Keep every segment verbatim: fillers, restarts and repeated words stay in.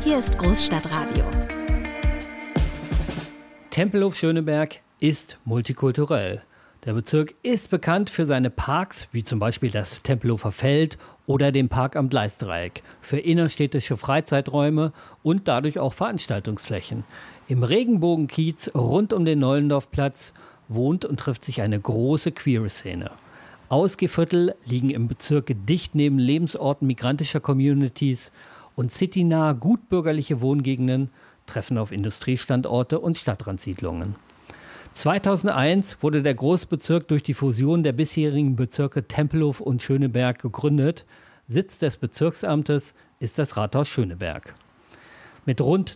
Hier ist Großstadtradio. Tempelhof-Schöneberg ist multikulturell. Der Bezirk ist bekannt für seine Parks, wie zum Beispiel das Tempelhofer Feld oder den Park am Gleisdreieck, für innerstädtische Freizeiträume und dadurch auch Veranstaltungsflächen. Im Regenbogenkiez rund um den Nollendorfplatz wohnt und trifft sich eine große queere Szene. Ausgehviertel liegen im Bezirk dicht neben Lebensorten migrantischer Communities und citynahe gutbürgerliche Wohngegenden treffen auf Industriestandorte und Stadtrandsiedlungen. zweitausendeins wurde der Großbezirk durch die Fusion der bisherigen Bezirke Tempelhof und Schöneberg gegründet. Sitz des Bezirksamtes ist das Rathaus Schöneberg. Mit rund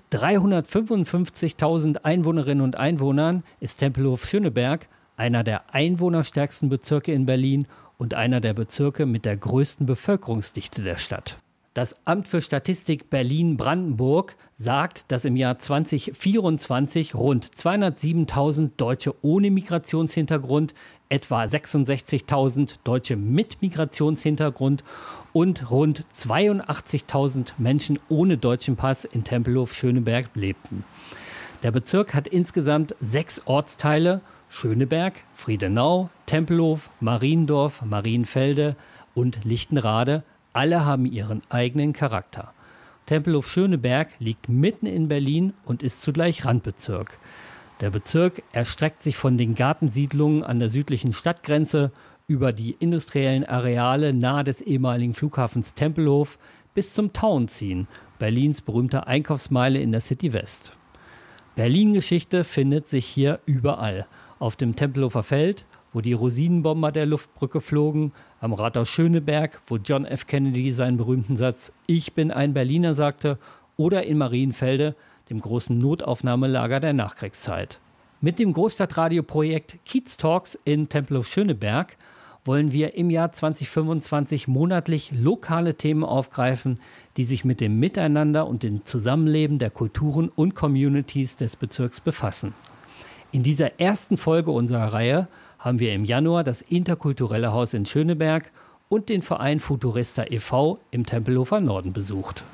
dreihundertfünfundfünfzigtausend Einwohnerinnen und Einwohnern ist Tempelhof-Schöneberg einer der einwohnerstärksten Bezirke in Berlin und einer der Bezirke mit der größten Bevölkerungsdichte der Stadt. Das Amt für Statistik Berlin-Brandenburg sagt, dass im Jahr zweitausendvierundzwanzig rund zweihundertsiebentausend Deutsche ohne Migrationshintergrund, etwa sechsundsechzigtausend Deutsche mit Migrationshintergrund und rund zweiundachtzigtausend Menschen ohne deutschen Pass in Tempelhof-Schöneberg lebten. Der Bezirk hat insgesamt sechs Ortsteile: Schöneberg, Friedenau, Tempelhof, Mariendorf, Marienfelde und Lichtenrade. Alle haben ihren eigenen Charakter. Tempelhof-Schöneberg liegt mitten in Berlin und ist zugleich Randbezirk. Der Bezirk erstreckt sich von den Gartensiedlungen an der südlichen Stadtgrenze über die industriellen Areale nahe des ehemaligen Flughafens Tempelhof bis zum Tauentzien, Berlins berühmter Einkaufsmeile in der City West. Berlin-Geschichte findet sich hier überall. Auf dem Tempelhofer Feld, wo die Rosinenbomber der Luftbrücke flogen, am Rathaus Schöneberg, wo John F. Kennedy seinen berühmten Satz „Ich bin ein Berliner" sagte, oder in Marienfelde, dem großen Notaufnahmelager der Nachkriegszeit. Mit dem Großstadtradio-Projekt Kiez Talks in Tempelhof-Schöneberg wollen wir im Jahr zweitausendfünfundzwanzig monatlich lokale Themen aufgreifen, die sich mit dem Miteinander und dem Zusammenleben der Kulturen und Communities des Bezirks befassen. In dieser ersten Folge unserer Reihe haben wir im Januar das Interkulturelle Haus in Schöneberg und den Verein Futurista e V im Tempelhofer Norden besucht.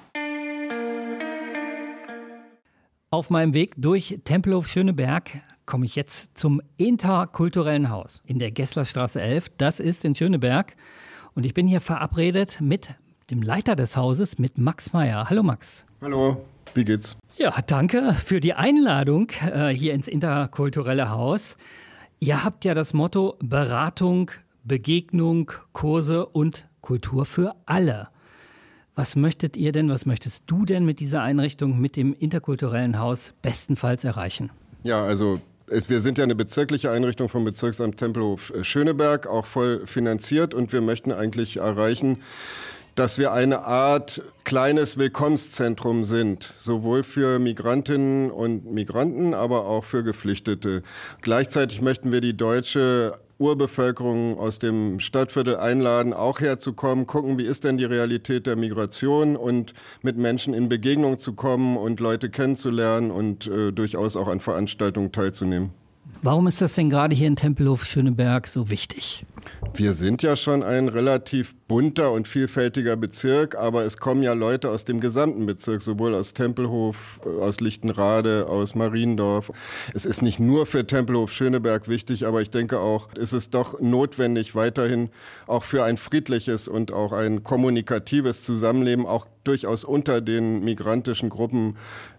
Auf meinem Weg durch Tempelhof-Schöneberg komme ich jetzt zum Interkulturellen Haus in der Gesslerstraße elf. Das ist in Schöneberg. Und ich bin hier verabredet mit dem Leiter des Hauses, mit Max Meyer. Hallo Max. Hallo, wie geht's? Ja, danke für die Einladung äh, hier ins Interkulturelle Haus. Ihr habt ja das Motto Beratung, Begegnung, Kurse und Kultur für alle. Was möchtet ihr denn, was möchtest du denn mit dieser Einrichtung, mit dem Interkulturellen Haus bestenfalls erreichen? Ja, also es, wir sind ja eine bezirkliche Einrichtung vom Bezirksamt Tempelhof-Schöneberg, auch voll finanziert, und wir möchten eigentlich erreichen, dass wir eine Art kleines Willkommenszentrum sind, sowohl für Migrantinnen und Migranten, aber auch für Geflüchtete. Gleichzeitig möchten wir die deutsche Urbevölkerung aus dem Stadtviertel einladen, auch herzukommen, gucken, wie ist denn die Realität der Migration, und mit Menschen in Begegnung zu kommen und Leute kennenzulernen und äh, durchaus auch an Veranstaltungen teilzunehmen. Warum ist das denn gerade hier in Tempelhof-Schöneberg so wichtig? Wir sind ja schon ein relativ bunter und vielfältiger Bezirk, aber es kommen ja Leute aus dem gesamten Bezirk, sowohl aus Tempelhof, aus Lichtenrade, aus Mariendorf. Es ist nicht nur für Tempelhof-Schöneberg wichtig, aber ich denke auch, es ist doch notwendig, weiterhin auch für ein friedliches und auch ein kommunikatives Zusammenleben, auch durchaus unter den migrantischen Gruppen,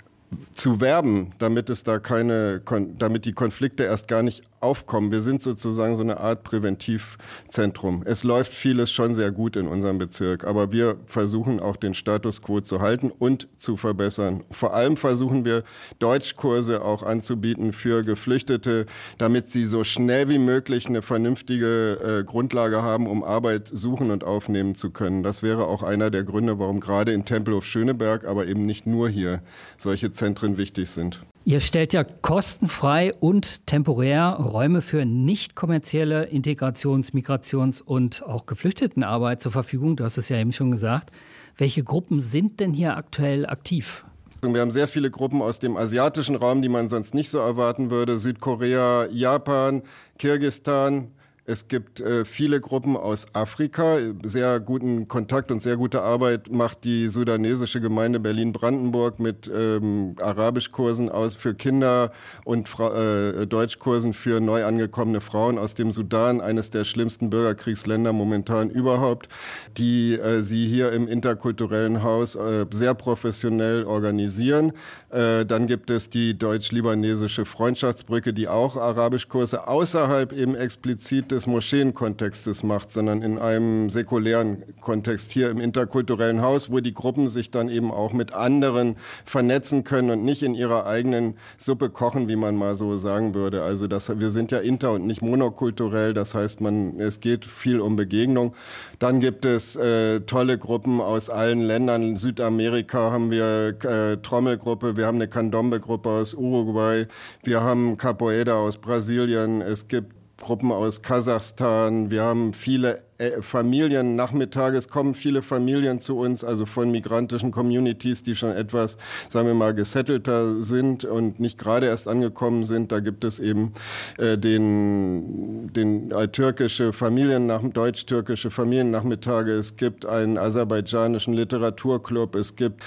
zu werben, damit es da keine, damit die Konflikte erst gar nicht aufkommen. Wir sind sozusagen so eine Art Präventivzentrum. Es läuft vieles schon sehr gut in unserem Bezirk, aber wir versuchen auch den Status quo zu halten und zu verbessern. Vor allem versuchen wir, Deutschkurse auch anzubieten für Geflüchtete, damit sie so schnell wie möglich eine vernünftige äh, Grundlage haben, um Arbeit suchen und aufnehmen zu können. Das wäre auch einer der Gründe, warum gerade in Tempelhof-Schöneberg, aber eben nicht nur hier, solche Zentren wichtig sind. Ihr stellt ja kostenfrei und temporär Räume für nicht kommerzielle Integrations-, Migrations- und auch Geflüchtetenarbeit zur Verfügung. Du hast es ja eben schon gesagt. Welche Gruppen sind denn hier aktuell aktiv? Wir haben sehr viele Gruppen aus dem asiatischen Raum, die man sonst nicht so erwarten würde. Südkorea, Japan, Kirgisistan, Es gibt äh, viele Gruppen aus Afrika. Sehr guten Kontakt und sehr gute Arbeit macht die sudanesische Gemeinde Berlin-Brandenburg mit ähm, Arabischkursen aus für Kinder und Fra- äh, Deutschkursen für neu angekommene Frauen aus dem Sudan, eines der schlimmsten Bürgerkriegsländer momentan überhaupt, die äh, sie hier im interkulturellen Haus äh, sehr professionell organisieren. Äh, dann gibt es die deutsch-libanesische Freundschaftsbrücke, die auch Arabischkurse außerhalb eben explizit des Moscheenkontextes macht, sondern in einem säkulären Kontext hier im interkulturellen Haus, wo die Gruppen sich dann eben auch mit anderen vernetzen können und nicht in ihrer eigenen Suppe kochen, wie man mal so sagen würde. Also das, wir sind ja inter- und nicht monokulturell, das heißt, man, es geht viel um Begegnung. Dann gibt es äh, tolle Gruppen aus allen Ländern. Südamerika haben wir äh, Trommelgruppe, wir haben eine Candombe-Gruppe aus Uruguay, wir haben Capoeira aus Brasilien, es gibt Gruppen aus Kasachstan, wir haben viele Familien, Nachmittage, es kommen viele Familien zu uns, also von migrantischen Communities, die schon etwas, sagen wir mal, gesettelter sind und nicht gerade erst angekommen sind. Da gibt es eben äh, den, den äh, türkische Familiennach, deutsch-türkische Familiennachmittage, es gibt einen aserbaidschanischen Literaturclub, es gibt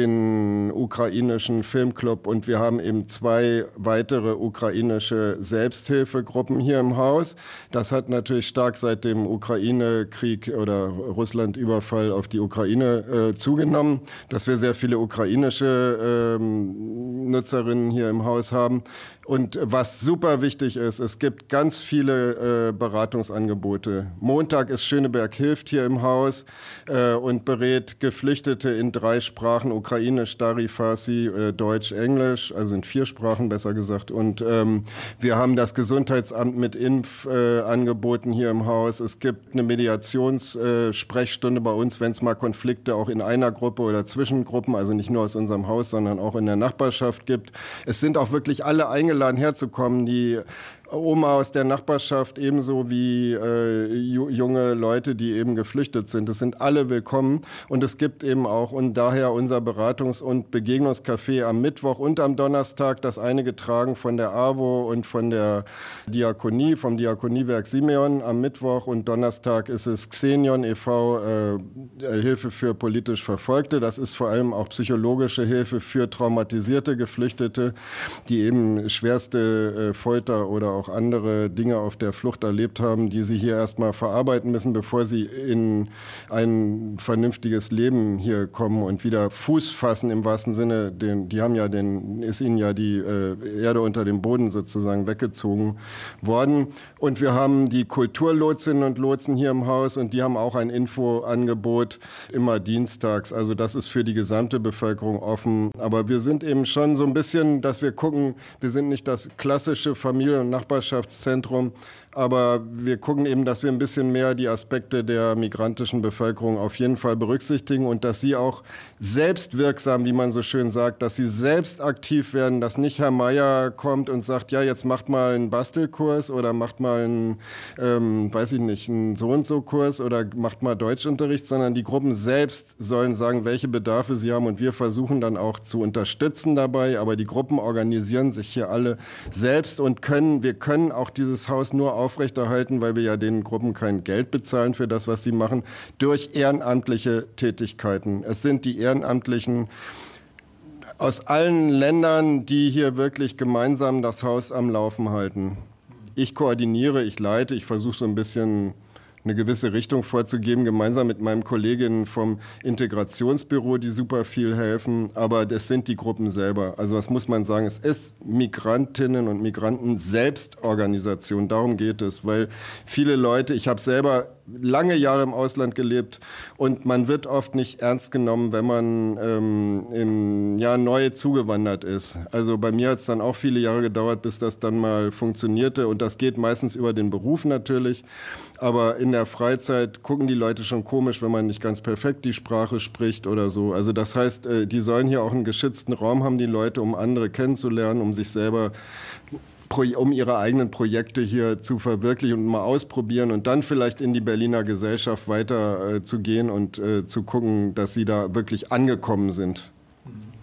den ukrainischen Filmclub und wir haben eben zwei weitere ukrainische Selbsthilfegruppen hier im Haus. Das hat natürlich stark seit dem Ukraine Krieg oder Russland-Überfall auf die Ukraine äh, zugenommen, dass wir sehr viele ukrainische ähm, Nutzerinnen hier im Haus haben. Und was super wichtig ist, es gibt ganz viele äh, Beratungsangebote. Montag ist Schöneberg hilft hier im Haus äh, und berät Geflüchtete in drei Sprachen, Ukrainisch, Dari, Farsi, äh, Deutsch, Englisch, also in vier Sprachen besser gesagt. Und ähm, wir haben das Gesundheitsamt mit Impfangeboten äh, hier im Haus. Es gibt eine Mediationssprechstunde äh, bei uns, wenn es mal Konflikte auch in einer Gruppe oder zwischen Gruppen, also nicht nur aus unserem Haus, sondern auch in der Nachbarschaft gibt. Es sind auch wirklich alle eingeladen, herzukommen, die Oma aus der Nachbarschaft ebenso wie äh, junge Leute, die eben geflüchtet sind. Es sind alle willkommen und es gibt eben auch und daher unser Beratungs- und Begegnungscafé am Mittwoch und am Donnerstag, das eine getragen von der A W O und von der Diakonie, vom Diakoniewerk Simeon am Mittwoch und Donnerstag ist es Xenion e V, äh, Hilfe für politisch Verfolgte. Das ist vor allem auch psychologische Hilfe für traumatisierte Geflüchtete, die eben schwerste äh, Folter oder auch auch andere Dinge auf der Flucht erlebt haben, die sie hier erstmal verarbeiten müssen, bevor sie in ein vernünftiges Leben hier kommen und wieder Fuß fassen im wahrsten Sinne. Den, die haben ja den, ist ihnen ja die äh, Erde unter dem Boden sozusagen weggezogen worden. Und wir haben die Kulturlotsinnen und Lotsen hier im Haus und die haben auch ein Infoangebot immer dienstags. Also das ist für die gesamte Bevölkerung offen. Aber wir sind eben schon so ein bisschen, dass wir gucken, wir sind nicht das klassische Familien- und Nachbarschaftszentrum, aber wir gucken eben, dass wir ein bisschen mehr die Aspekte der migrantischen Bevölkerung auf jeden Fall berücksichtigen und dass sie auch selbstwirksam, wie man so schön sagt, dass sie selbst aktiv werden, dass nicht Herr Meier kommt und sagt, ja, jetzt macht mal einen Bastelkurs oder macht mal einen, ähm, weiß ich nicht, einen So-und-so-Kurs oder macht mal Deutschunterricht, sondern die Gruppen selbst sollen sagen, welche Bedarfe sie haben und wir versuchen dann auch zu unterstützen dabei, aber die Gruppen organisieren sich hier alle selbst und können, wir können auch dieses Haus nur aufrechterhalten, weil wir ja den Gruppen kein Geld bezahlen für das, was sie machen, durch ehrenamtliche Tätigkeiten. Es sind die Ehrenamtlichen aus allen Ländern, die hier wirklich gemeinsam das Haus am Laufen halten. Ich koordiniere, ich leite, ich versuche so ein bisschen eine gewisse Richtung vorzugeben, gemeinsam mit meinem Kolleginnen vom Integrationsbüro, die super viel helfen. Aber das sind die Gruppen selber. Also was muss man sagen? Es ist Migrantinnen und Migranten Selbstorganisation. Darum geht es, weil viele Leute, ich habe selber lange Jahre im Ausland gelebt und man wird oft nicht ernst genommen, wenn man ähm, im Jahr neu zugewandert ist. Also bei mir hat es dann auch viele Jahre gedauert, bis das dann mal funktionierte und das geht meistens über den Beruf natürlich. Aber in der Freizeit gucken die Leute schon komisch, wenn man nicht ganz perfekt die Sprache spricht oder so. Also das heißt, die sollen hier auch einen geschützten Raum haben, die Leute, um andere kennenzulernen, um sich selber, um ihre eigenen Projekte hier zu verwirklichen und mal ausprobieren und dann vielleicht in die Berliner Gesellschaft weiter äh, zu gehen und äh, zu gucken, dass sie da wirklich angekommen sind.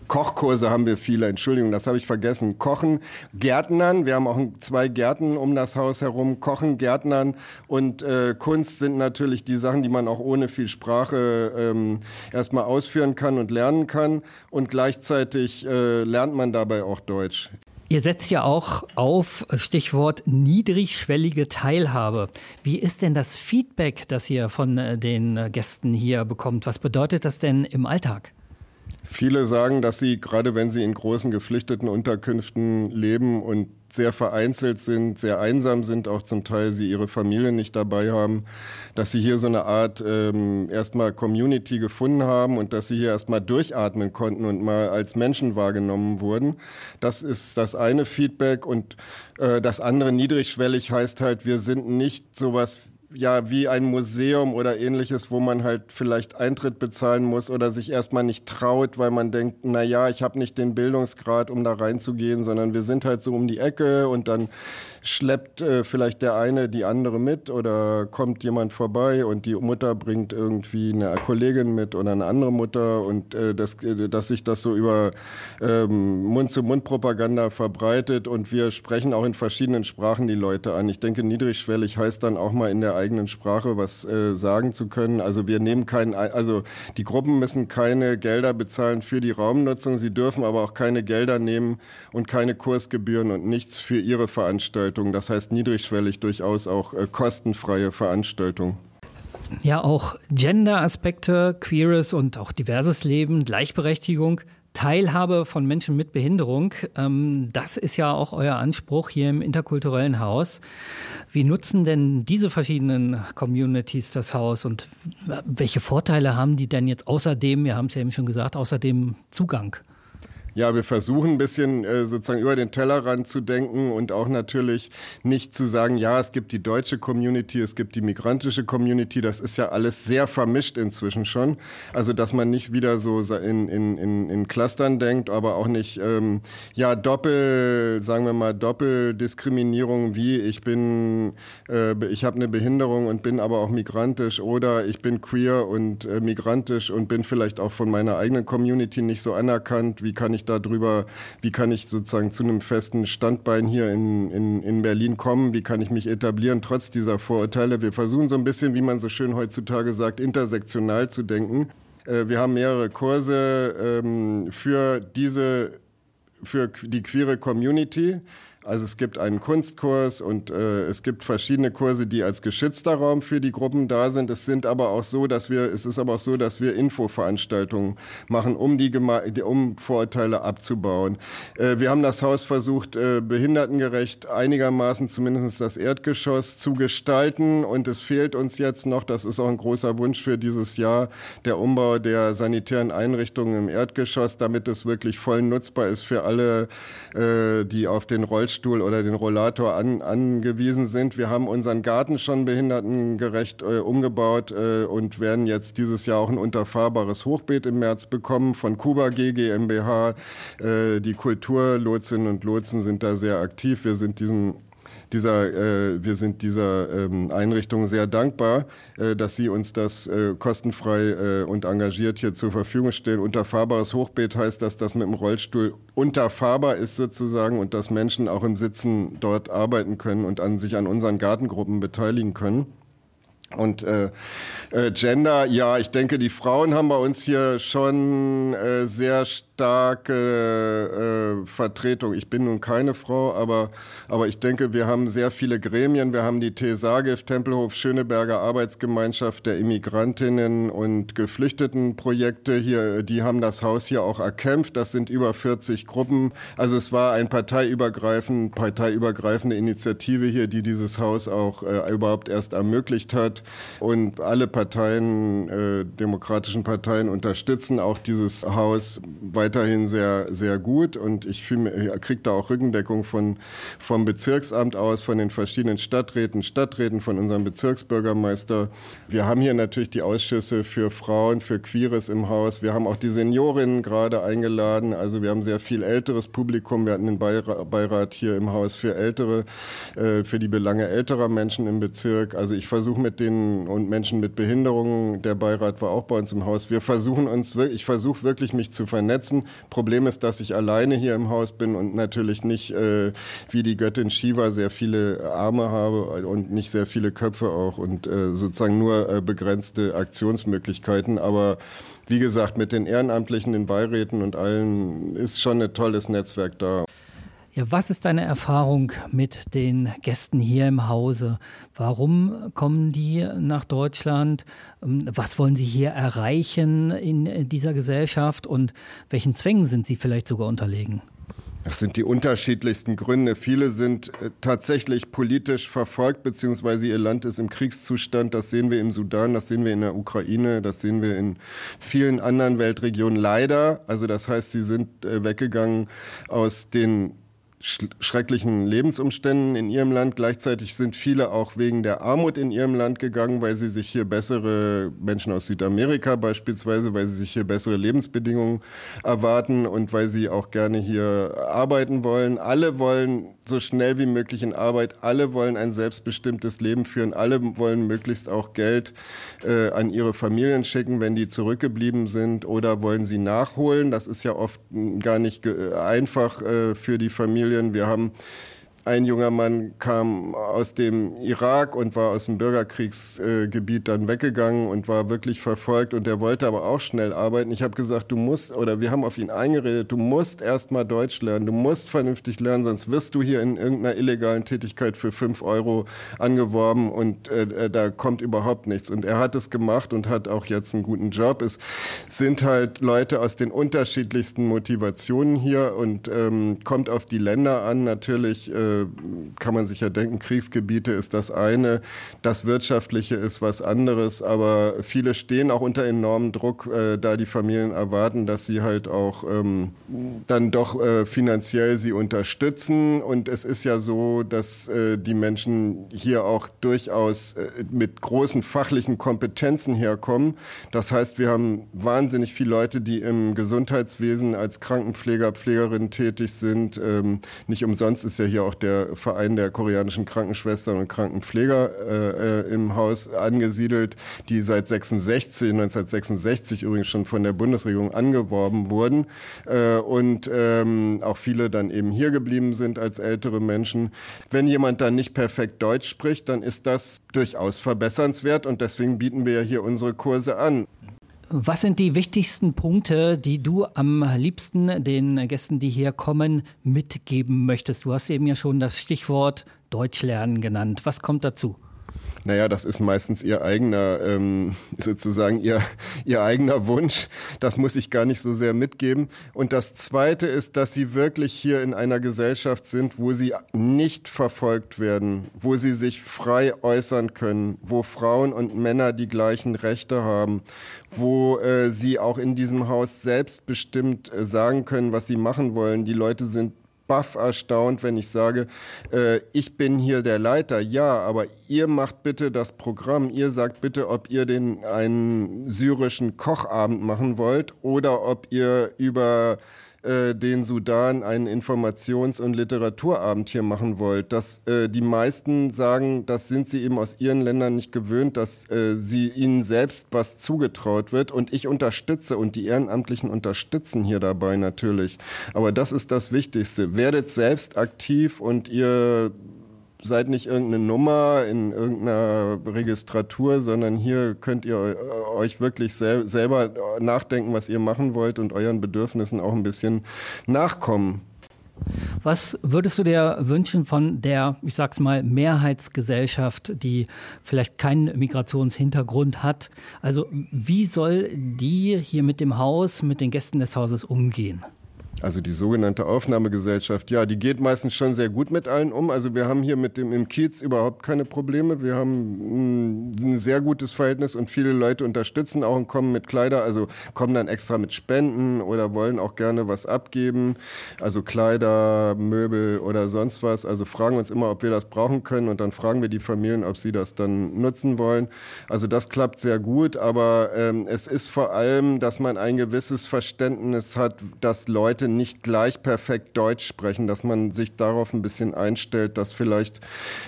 Kochkurse haben wir viele, Entschuldigung, das habe ich vergessen. Kochen, Gärtnern, wir haben auch zwei Gärten um das Haus herum. Kochen, Gärtnern und äh, Kunst sind natürlich die Sachen, die man auch ohne viel Sprache ähm, erstmal ausführen kann und lernen kann. Und gleichzeitig äh, lernt man dabei auch Deutsch. Ihr setzt ja auch auf Stichwort niedrigschwellige Teilhabe. Wie ist denn das Feedback, das ihr von den Gästen hier bekommt? Was bedeutet das denn im Alltag? Viele sagen, dass sie, gerade wenn sie in großen geflüchteten Unterkünften leben und sehr vereinzelt sind, sehr einsam sind, auch zum Teil sie ihre Familie nicht dabei haben, dass sie hier so eine Art ähm, erstmal Community gefunden haben und dass sie hier erstmal durchatmen konnten und mal als Menschen wahrgenommen wurden. Das ist das eine Feedback und äh, das andere niedrigschwellig heißt halt, wir sind nicht sowas ja, wie ein Museum oder ähnliches, wo man halt vielleicht Eintritt bezahlen muss oder sich erstmal nicht traut, weil man denkt, na ja, ich habe nicht den Bildungsgrad, um da reinzugehen, sondern wir sind halt so um die Ecke und dann schleppt äh, vielleicht der eine die andere mit oder kommt jemand vorbei und die Mutter bringt irgendwie eine Kollegin mit oder eine andere Mutter und äh, das, äh, dass sich das so über ähm, Mund-zu-Mund-Propaganda verbreitet und wir sprechen auch in verschiedenen Sprachen die Leute an. Ich denke, niedrigschwellig heißt dann auch mal in der eigenen Sprache was äh, sagen zu können. Also wir nehmen keinen, also die Gruppen müssen keine Gelder bezahlen für die Raumnutzung, sie dürfen aber auch keine Gelder nehmen und keine Kursgebühren und nichts für ihre Veranstaltung. Das heißt niedrigschwellig durchaus auch äh, kostenfreie Veranstaltung. Ja, auch Gender-Aspekte, queeres und auch diverses Leben, Gleichberechtigung, Teilhabe von Menschen mit Behinderung, ähm, das ist ja auch euer Anspruch hier im interkulturellen Haus. Wie nutzen denn diese verschiedenen Communities das Haus und welche Vorteile haben die denn jetzt außerdem, wir haben es ja eben schon gesagt, außerdem Zugang? Ja, wir versuchen ein bisschen äh, sozusagen über den Tellerrand zu denken und auch natürlich nicht zu sagen, ja, es gibt die deutsche Community, es gibt die migrantische Community, das ist ja alles sehr vermischt inzwischen schon. Also, dass man nicht wieder so in, in, in, in Clustern denkt, aber auch nicht, ähm, ja, Doppel, sagen wir mal, Doppeldiskriminierung wie ich bin, äh, ich habe eine Behinderung und bin aber auch migrantisch oder ich bin queer und äh, migrantisch und bin vielleicht auch von meiner eigenen Community nicht so anerkannt, wie kann ich darüber, wie kann ich sozusagen zu einem festen Standbein hier in, in, in Berlin kommen, wie kann ich mich etablieren, trotz dieser Vorurteile. Wir versuchen so ein bisschen, wie man so schön heutzutage sagt, intersektional zu denken. Äh, wir haben mehrere Kurse ähm, für diese, für die queere Community. Also es gibt einen Kunstkurs und äh, es gibt verschiedene Kurse, die als geschützter Raum für die Gruppen da sind. Es sind aber auch so, dass wir, es ist aber auch so, dass wir Infoveranstaltungen machen, um die, Geme- um Vorurteile abzubauen. Äh, wir haben das Haus versucht, äh, behindertengerecht einigermaßen zumindest das Erdgeschoss zu gestalten und es fehlt uns jetzt noch, das ist auch ein großer Wunsch für dieses Jahr, der Umbau der sanitären Einrichtungen im Erdgeschoss, damit es wirklich voll nutzbar ist für alle, äh, die auf den Rollstuhl oder den Rollator an, angewiesen sind. Wir haben unseren Garten schon behindertengerecht äh, umgebaut äh, und werden jetzt dieses Jahr auch ein unterfahrbares Hochbeet im März bekommen von Kuba G GmbH. Äh, die Kulturlotsinnen und Lotsen sind da sehr aktiv. Wir sind diesem Dieser, äh, wir sind dieser ähm, Einrichtung sehr dankbar, äh, dass sie uns das äh, kostenfrei äh, und engagiert hier zur Verfügung stellen. Unterfahrbares Hochbeet heißt, dass das mit dem Rollstuhl unterfahrbar ist sozusagen und dass Menschen auch im Sitzen dort arbeiten können und an sich an unseren Gartengruppen beteiligen können. Und äh, äh, Gender, ja, ich denke, die Frauen haben bei uns hier schon äh, sehr starke äh, Vertretung. Ich bin nun keine Frau, aber, aber ich denke, wir haben sehr viele Gremien. Wir haben die T S A G I F, Tempelhof Schöneberger Arbeitsgemeinschaft der Immigrantinnen und Geflüchtetenprojekte hier. Die haben das Haus hier auch erkämpft. Das sind über vierzig Gruppen. Also es war eine parteiübergreifend, parteiübergreifende Initiative hier, die dieses Haus auch äh, überhaupt erst ermöglicht hat. Und alle Parteien, äh, demokratischen Parteien unterstützen auch dieses Haus weiterhin sehr, sehr gut. Und ich kriege da auch Rückendeckung von, vom Bezirksamt aus, von den verschiedenen Stadträten, Stadträten, von unserem Bezirksbürgermeister. Wir haben hier natürlich die Ausschüsse für Frauen, für Queeres im Haus. Wir haben auch die Seniorinnen gerade eingeladen. Also wir haben sehr viel älteres Publikum. Wir hatten den Beirat hier im Haus für Ältere, äh, für die Belange älterer Menschen im Bezirk. Also ich versuche mit den und Menschen mit Behinderungen, der Beirat war auch bei uns im Haus. Wir versuchen uns, ich versuche wirklich mich zu vernetzen unterstützen. Problem ist, dass ich alleine hier im Haus bin und natürlich nicht äh, wie die Göttin Shiva sehr viele Arme habe und nicht sehr viele Köpfe auch und äh, sozusagen nur äh, begrenzte Aktionsmöglichkeiten. Aber wie gesagt, mit den Ehrenamtlichen, den Beiräten und allen ist schon ein tolles Netzwerk da. Ja, was ist deine Erfahrung mit den Gästen hier im Hause? Warum kommen die nach Deutschland? Was wollen sie hier erreichen in dieser Gesellschaft und welchen Zwängen sind sie vielleicht sogar unterlegen? Das sind die unterschiedlichsten Gründe. Viele sind äh, tatsächlich politisch verfolgt, beziehungsweise ihr Land ist im Kriegszustand. Das sehen wir im Sudan, das sehen wir in der Ukraine, das sehen wir in vielen anderen Weltregionen leider. Also das heißt, sie sind äh, weggegangen aus den schrecklichen Lebensumständen in ihrem Land. Gleichzeitig sind viele auch wegen der Armut in ihrem Land gegangen, weil sie sich hier bessere, Menschen aus Südamerika beispielsweise, weil sie sich hier bessere Lebensbedingungen erwarten und weil sie auch gerne hier arbeiten wollen. Alle wollen so schnell wie möglich in Arbeit, alle wollen ein selbstbestimmtes Leben führen, alle wollen möglichst auch Geld äh, an ihre Familien schicken, wenn die zurückgeblieben sind oder wollen sie nachholen. Das ist ja oft gar nicht ge- einfach äh, für die Familie. Wir haben, ein junger Mann kam aus dem Irak und war aus dem Bürgerkriegsgebiet dann weggegangen und war wirklich verfolgt und der wollte aber auch schnell arbeiten. Ich habe gesagt, du musst, oder wir haben auf ihn eingeredet, du musst erst mal Deutsch lernen, du musst vernünftig lernen, sonst wirst du hier in irgendeiner illegalen Tätigkeit für fünf Euro angeworben und äh, da kommt überhaupt nichts. Und er hat es gemacht und hat auch jetzt einen guten Job. Es sind halt Leute aus den unterschiedlichsten Motivationen hier und ähm, kommt auf die Länder an. Natürlich äh, kann man sich ja denken, Kriegsgebiete ist das eine, das Wirtschaftliche ist was anderes, aber viele stehen auch unter enormem Druck, äh, da die Familien erwarten, dass sie halt auch ähm, dann doch äh, finanziell sie unterstützen und es ist ja so, dass äh, die Menschen hier auch durchaus äh, mit großen fachlichen Kompetenzen herkommen. Das heißt, wir haben wahnsinnig viele Leute, die im Gesundheitswesen als Krankenpfleger, Pflegerinnen tätig sind. Ähm, nicht umsonst ist ja hier auch der Verein der koreanischen Krankenschwestern und Krankenpfleger äh, äh, im Haus angesiedelt, die seit sechsundsechzig, neunzehnhundertsechsundsechzig übrigens schon von der Bundesregierung angeworben wurden äh, und ähm, auch viele dann eben hier geblieben sind als ältere Menschen. Wenn jemand dann nicht perfekt Deutsch spricht, dann ist das durchaus verbessernswert und deswegen bieten wir ja hier unsere Kurse an. Was sind die wichtigsten Punkte, die du am liebsten den Gästen, die hier kommen, mitgeben möchtest? Du hast eben ja schon das Stichwort Deutsch lernen genannt. Was kommt dazu? Naja, das ist meistens ihr eigener, ähm, sozusagen ihr, ihr eigener Wunsch. Das muss ich gar nicht so sehr mitgeben. Und das Zweite ist, dass sie wirklich hier in einer Gesellschaft sind, wo sie nicht verfolgt werden, wo sie sich frei äußern können, wo Frauen und Männer die gleichen Rechte haben, wo äh, sie auch in diesem Haus selbstbestimmt äh, sagen können, was sie machen wollen. Die Leute sind baff erstaunt, wenn ich sage, äh, ich bin hier der Leiter. Ja, aber ihr macht bitte das Programm. Ihr sagt bitte, ob ihr den einen syrischen Kochabend machen wollt oder ob ihr über äh, den Sudan einen Informations- und Literaturabend hier machen wollt. Dass äh, die meisten sagen, das sind sie eben aus ihren Ländern nicht gewöhnt, dass äh, sie ihnen selbst was zugetraut wird. Und ich unterstütze und die Ehrenamtlichen unterstützen hier dabei natürlich. Aber das ist das Wichtigste. Werdet selbst aktiv und ihr seid nicht irgendeine Nummer in irgendeiner Registratur, sondern hier könnt ihr euch wirklich sel- selber nachdenken, was ihr machen wollt und euren Bedürfnissen auch ein bisschen nachkommen. Was würdest du dir wünschen von der, ich sag's mal, Mehrheitsgesellschaft, die vielleicht keinen Migrationshintergrund hat? Also wie soll die hier mit dem Haus, mit den Gästen des Hauses umgehen? Also die sogenannte Aufnahmegesellschaft, ja, die geht meistens schon sehr gut mit allen um. Also wir haben hier mit dem im Kiez überhaupt keine Probleme. Wir haben ein sehr gutes Verhältnis und viele Leute unterstützen auch und kommen mit Kleider, also kommen dann extra mit Spenden oder wollen auch gerne was abgeben. Also Kleider, Möbel oder sonst was. Also fragen uns immer, ob wir das brauchen können und dann fragen wir die Familien, ob sie das dann nutzen wollen. Also das klappt sehr gut, aber ähm, es ist vor allem, dass man ein gewisses Verständnis hat, dass Leute nicht gleich perfekt Deutsch sprechen, dass man sich darauf ein bisschen einstellt, dass vielleicht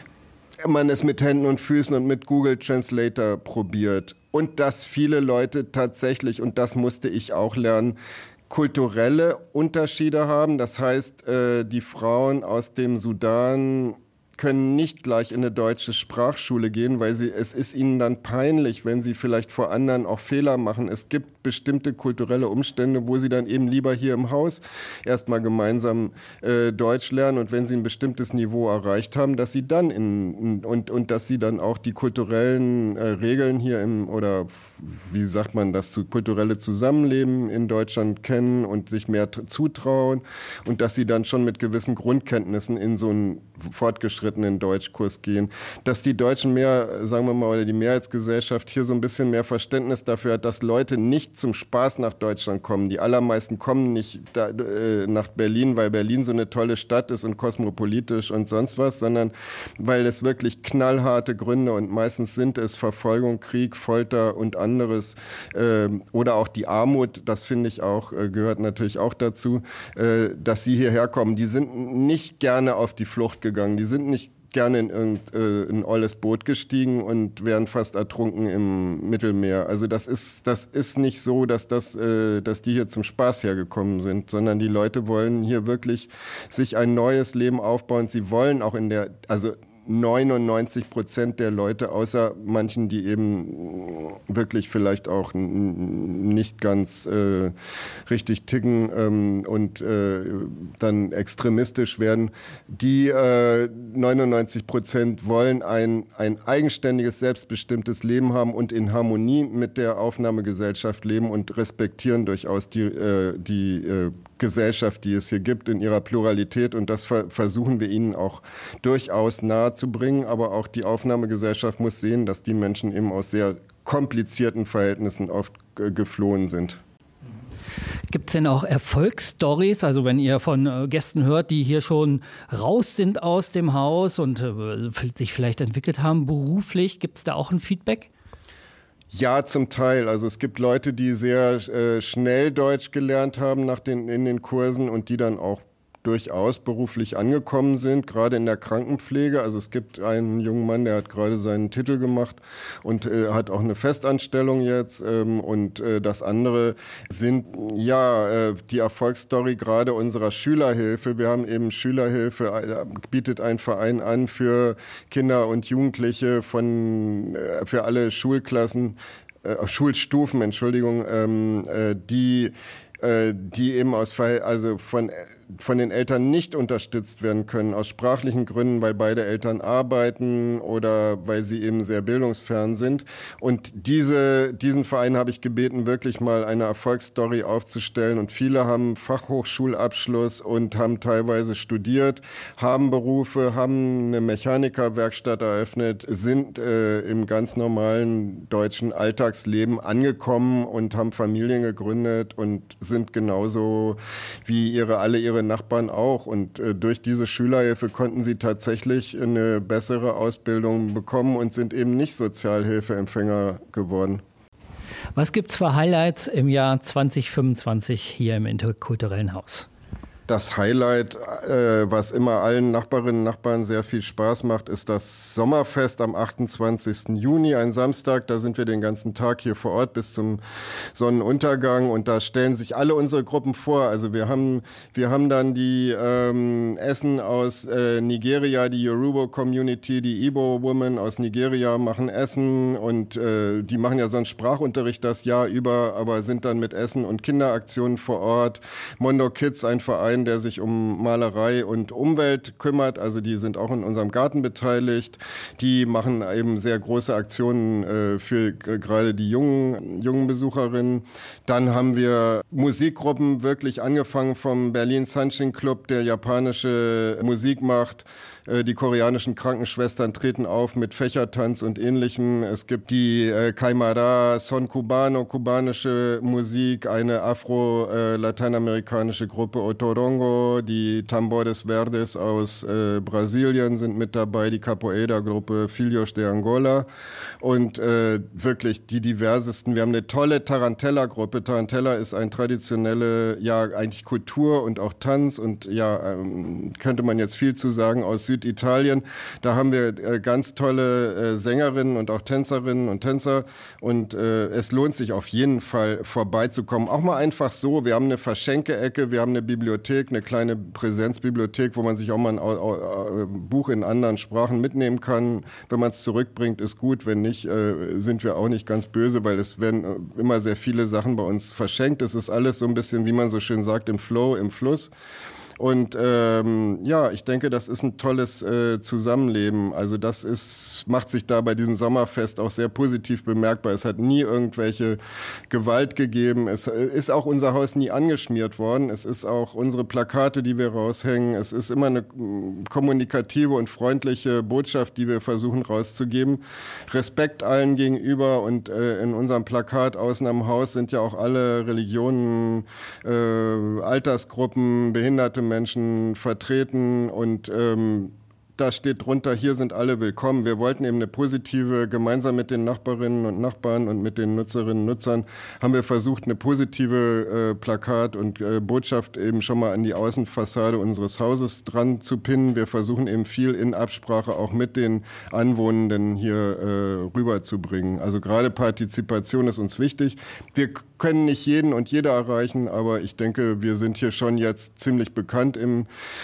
man es mit Händen und Füßen und mit Google Translator probiert. Und dass viele Leute tatsächlich, und das musste ich auch lernen, kulturelle Unterschiede haben. Das heißt, äh, die Frauen aus dem Sudan können nicht gleich in eine deutsche Sprachschule gehen, weil sie, es ist ihnen dann peinlich, wenn sie vielleicht vor anderen auch Fehler machen. Es gibt bestimmte kulturelle Umstände, wo sie dann eben lieber hier im Haus erstmal gemeinsam äh, Deutsch lernen und wenn sie ein bestimmtes Niveau erreicht haben, dass sie dann in, und, und dass sie dann auch die kulturellen äh, Regeln hier im, oder wie sagt man das, zu kulturelle Zusammenleben in Deutschland kennen und sich mehr t- zutrauen und dass sie dann schon mit gewissen Grundkenntnissen in so einen fortgeschrittenen Deutschkurs gehen, dass die Deutschen mehr, sagen wir mal, oder die Mehrheitsgesellschaft hier so ein bisschen mehr Verständnis dafür hat, dass Leute nicht zum Spaß nach Deutschland kommen. Die allermeisten kommen nicht da, äh, nach Berlin, weil Berlin so eine tolle Stadt ist und kosmopolitisch und sonst was, sondern weil es wirklich knallharte Gründe und meistens sind es Verfolgung, Krieg, Folter und anderes äh, oder auch die Armut, das finde ich auch, äh, gehört natürlich auch dazu, äh, dass sie hierher kommen. Die sind nicht gerne auf die Flucht gegangen. Die sind nicht gerne in irgendein äh, olles Boot gestiegen und wären fast ertrunken im Mittelmeer. Also das ist, das ist nicht so, dass, das, äh, dass die hier zum Spaß hergekommen sind, sondern die Leute wollen hier wirklich sich ein neues Leben aufbauen. Sie wollen auch in der, also neunundneunzig Prozent der Leute, außer manchen, die eben wirklich vielleicht auch nicht ganz äh, richtig ticken ähm, und äh, dann extremistisch werden, die äh, neunundneunzig Prozent wollen ein, ein eigenständiges, selbstbestimmtes Leben haben und in Harmonie mit der Aufnahmegesellschaft leben und respektieren durchaus die, äh, die äh, Gesellschaft, die es hier gibt, in ihrer Pluralität. Und das ver- versuchen wir ihnen auch durchaus nahe zu bringen. Aber auch die Aufnahmegesellschaft muss sehen, dass die Menschen eben aus sehr komplizierten Verhältnissen oft äh, geflohen sind. Gibt es denn auch Erfolgsstories? Also wenn ihr von äh, Gästen hört, die hier schon raus sind aus dem Haus und äh, sich vielleicht entwickelt haben beruflich, gibt es da auch ein Feedback? Ja, zum Teil. Also es gibt Leute, die sehr äh, schnell Deutsch gelernt haben nach den, in den Kursen und die dann auch durchaus beruflich angekommen sind, gerade in der Krankenpflege. Also es gibt einen jungen Mann, der hat gerade seinen Titel gemacht und äh, hat auch eine Festanstellung jetzt. Ähm, und äh, das andere sind ja äh, die Erfolgsstory gerade unserer Schülerhilfe. Wir haben eben Schülerhilfe, äh, bietet ein Verein an für Kinder und Jugendliche von äh, für alle Schulklassen, äh, Schulstufen, Entschuldigung, ähm, äh, die äh, die eben aus also von von den Eltern nicht unterstützt werden können, aus sprachlichen Gründen, weil beide Eltern arbeiten oder weil sie eben sehr bildungsfern sind. Und diese, diesen Verein habe ich gebeten, wirklich mal eine Erfolgsstory aufzustellen. Und viele haben Fachhochschulabschluss und haben teilweise studiert, haben Berufe, haben eine Mechanikerwerkstatt eröffnet, sind äh, im ganz normalen deutschen Alltagsleben angekommen und haben Familien gegründet und sind genauso wie ihre alle ihre Nachbarn auch. Und äh, durch diese Schülerhilfe konnten sie tatsächlich eine bessere Ausbildung bekommen und sind eben nicht Sozialhilfeempfänger geworden. Was gibt es für Highlights im Jahr zwanzig fünfundzwanzig hier im Interkulturellen Haus? Das Highlight, äh, was immer allen Nachbarinnen und Nachbarn sehr viel Spaß macht, ist das Sommerfest am achtundzwanzigsten Juni, ein Samstag. Da sind wir den ganzen Tag hier vor Ort bis zum Sonnenuntergang und da stellen sich alle unsere Gruppen vor. Also wir haben, wir haben dann die ähm, Essen aus äh, Nigeria, die Yoruba-Community, die Igbo-Women aus Nigeria machen Essen und äh, die machen ja sonst Sprachunterricht das Jahr über, aber sind dann mit Essen und Kinderaktionen vor Ort. Mondo Kids, ein Verein, der sich um Malerei und Umwelt kümmert. Also die sind auch in unserem Garten beteiligt. Die machen eben sehr große Aktionen äh, für äh, gerade die jungen, jungen Besucherinnen. Dann haben wir Musikgruppen, wirklich angefangen vom Berlin Sunshine Club, der japanische Musik macht. Die koreanischen Krankenschwestern treten auf mit Fächertanz und Ähnlichem. Es gibt die äh, Caimara, Son Cubano, kubanische Musik, eine afro-lateinamerikanische äh, Gruppe Otorongo, die Tambores Verdes aus äh, Brasilien sind mit dabei, die Capoeira-Gruppe Filhos de Angola und äh, wirklich die diversesten. Wir haben eine tolle Tarantella-Gruppe. Tarantella ist ein traditionelle, ja eigentlich Kultur und auch Tanz und ja, ähm, könnte man jetzt viel zu sagen, aus Süditalien. Da haben wir äh, ganz tolle äh, Sängerinnen und auch Tänzerinnen und Tänzer und äh, es lohnt sich auf jeden Fall vorbeizukommen. Auch mal einfach so, wir haben eine Verschenke-Ecke, wir haben eine Bibliothek, eine kleine Präsenzbibliothek, wo man sich auch mal ein äh, Buch in anderen Sprachen mitnehmen kann. Wenn man es zurückbringt, ist gut, wenn nicht, äh, sind wir auch nicht ganz böse, weil es werden äh, immer sehr viele Sachen bei uns verschenkt. Es ist alles so ein bisschen, wie man so schön sagt, im Flow, im Fluss. Und ähm, ja, ich denke, das ist ein tolles äh, Zusammenleben. Also das ist, macht sich da bei diesem Sommerfest auch sehr positiv bemerkbar. Es hat nie irgendwelche Gewalt gegeben. Es ist auch unser Haus nie angeschmiert worden. Es ist auch unsere Plakate, die wir raushängen. Es ist immer eine kommunikative und freundliche Botschaft, die wir versuchen rauszugeben. Respekt allen gegenüber und äh, in unserem Plakat außen am Haus sind ja auch alle Religionen, äh, Altersgruppen, behinderte Menschen vertreten und ähm, da steht drunter, hier sind alle willkommen. Wir wollten eben eine positive, gemeinsam mit den Nachbarinnen und Nachbarn und mit den Nutzerinnen und Nutzern, haben wir versucht, eine positive äh, Plakat und äh, Botschaft eben schon mal an die Außenfassade unseres Hauses dran zu pinnen. Wir versuchen eben viel in Absprache auch mit den Anwohnenden hier äh, rüberzubringen. Also gerade Partizipation ist uns wichtig. Wir können nicht jeden und jede erreichen, aber ich denke, wir sind hier schon jetzt ziemlich bekannt im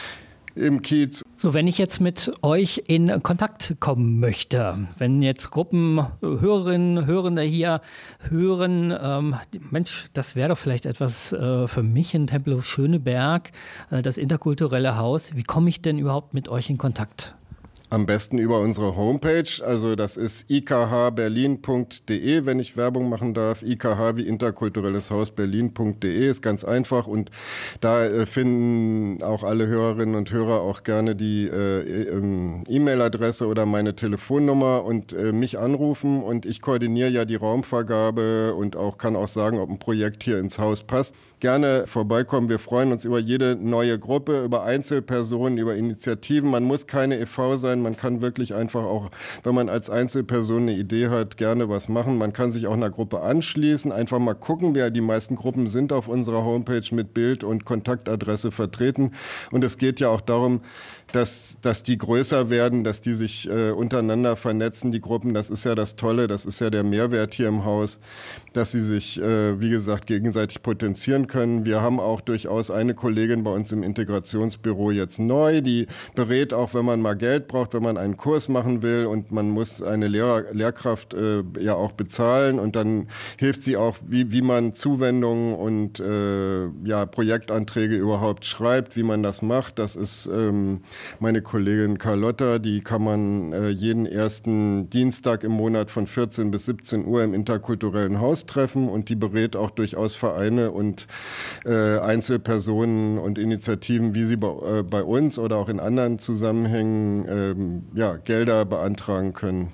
im Kiez. So, wenn ich jetzt mit euch in Kontakt kommen möchte, wenn jetzt Gruppen Hörerinnen, Hörende hier hören, ähm, Mensch, das wäre doch vielleicht etwas äh, für mich in Tempelhof Schöneberg, äh, das interkulturelle Haus. Wie komme ich denn überhaupt mit euch in Kontakt? Am besten über unsere Homepage, also das ist i k h berlin punkt d e, wenn ich Werbung machen darf. I K H wie interkulturelles Haus berlin punkt d e ist ganz einfach und da äh, finden auch alle Hörerinnen und Hörer auch gerne die äh, E-Mail-Adresse oder meine Telefonnummer und äh, mich anrufen und ich koordiniere ja die Raumvergabe und auch kann auch sagen, ob ein Projekt hier ins Haus passt. Gerne vorbeikommen. Wir freuen uns über jede neue Gruppe, über Einzelpersonen, über Initiativen. Man muss keine e V sein. Man kann wirklich einfach auch, wenn man als Einzelperson eine Idee hat, gerne was machen. Man kann sich auch einer Gruppe anschließen. Einfach mal gucken, wer die meisten Gruppen sind auf unserer Homepage mit Bild und Kontaktadresse vertreten. Und es geht ja auch darum, dass, dass die größer werden, dass die sich äh, untereinander vernetzen, die Gruppen. Das ist ja das Tolle, das ist ja der Mehrwert hier im Haus, dass sie sich, äh, wie gesagt, gegenseitig potenzieren können. Wir haben auch durchaus eine Kollegin bei uns im Integrationsbüro jetzt neu, die berät auch, wenn man mal Geld braucht, wenn man einen Kurs machen will und man muss eine Lehrer, Lehrkraft äh, ja auch bezahlen und dann hilft sie auch, wie, wie man Zuwendungen und äh, ja, Projektanträge überhaupt schreibt, wie man das macht. Das ist ähm, meine Kollegin Carlotta, die kann man äh, jeden ersten Dienstag im Monat von vierzehn bis siebzehn Uhr im interkulturellen Haus treffen und die berät auch durchaus Vereine und äh, Einzelpersonen und Initiativen, wie sie bei, äh, bei uns oder auch in anderen Zusammenhängen ähm, ja, Gelder beantragen können.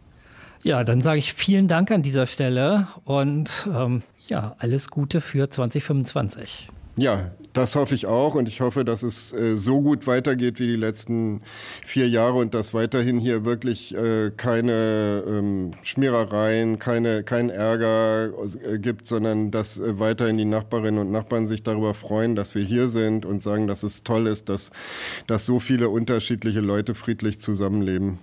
Ja, dann sage ich vielen Dank an dieser Stelle und ähm, ja, alles Gute für zwanzig fünfundzwanzig. Ja, das hoffe ich auch und ich hoffe, dass es äh, so gut weitergeht wie die letzten vier Jahre und dass weiterhin hier wirklich äh, keine ähm, Schmierereien, keine, kein Ärger äh, gibt, sondern dass äh, weiterhin die Nachbarinnen und Nachbarn sich darüber freuen, dass wir hier sind und sagen, dass es toll ist, dass, dass so viele unterschiedliche Leute friedlich zusammenleben.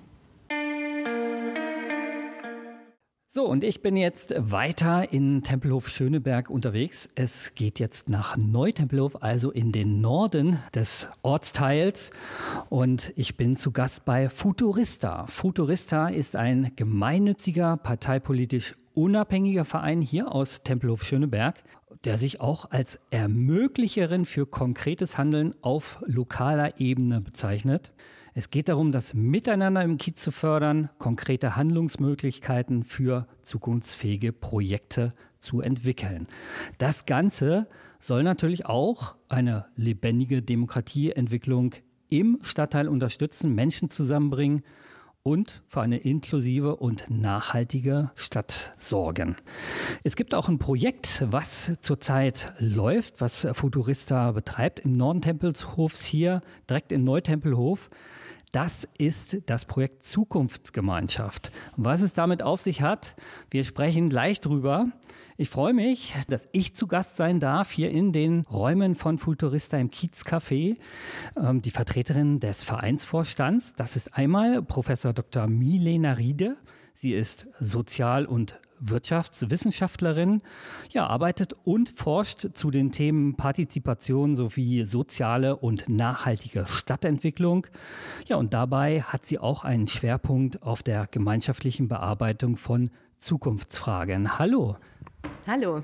So, und ich bin jetzt weiter in Tempelhof Schöneberg unterwegs. Es geht jetzt nach Neutempelhof, also in den Norden des Ortsteils. Und ich bin zu Gast bei Futurista. Futurista ist ein gemeinnütziger, parteipolitisch unabhängiger Verein hier aus Tempelhof Schöneberg, der sich auch als Ermöglicherin für konkretes Handeln auf lokaler Ebene bezeichnet. Es geht darum, das Miteinander im Kiez zu fördern, konkrete Handlungsmöglichkeiten für zukunftsfähige Projekte zu entwickeln. Das Ganze soll natürlich auch eine lebendige Demokratieentwicklung im Stadtteil unterstützen, Menschen zusammenbringen und für eine inklusive und nachhaltige Stadt sorgen. Es gibt auch ein Projekt, was zurzeit läuft, was Futurista betreibt, im Norden Tempelhofs hier, direkt in Neutempelhof. Das ist das Projekt Zukunftsgemeinschaft. Was es damit auf sich hat, wir sprechen gleich drüber. Ich freue mich, dass ich zu Gast sein darf hier in den Räumen von Futurista im Kiezcafé. Ähm, die Vertreterin des Vereinsvorstands, das ist einmal Professor Doktor Milena Riede. Sie ist Sozial- und Wirtschaftswissenschaftlerin, ja, arbeitet und forscht zu den Themen Partizipation sowie soziale und nachhaltige Stadtentwicklung. Ja, und dabei hat sie auch einen Schwerpunkt auf der gemeinschaftlichen Bearbeitung von Zukunftsfragen. Hallo. Hallo.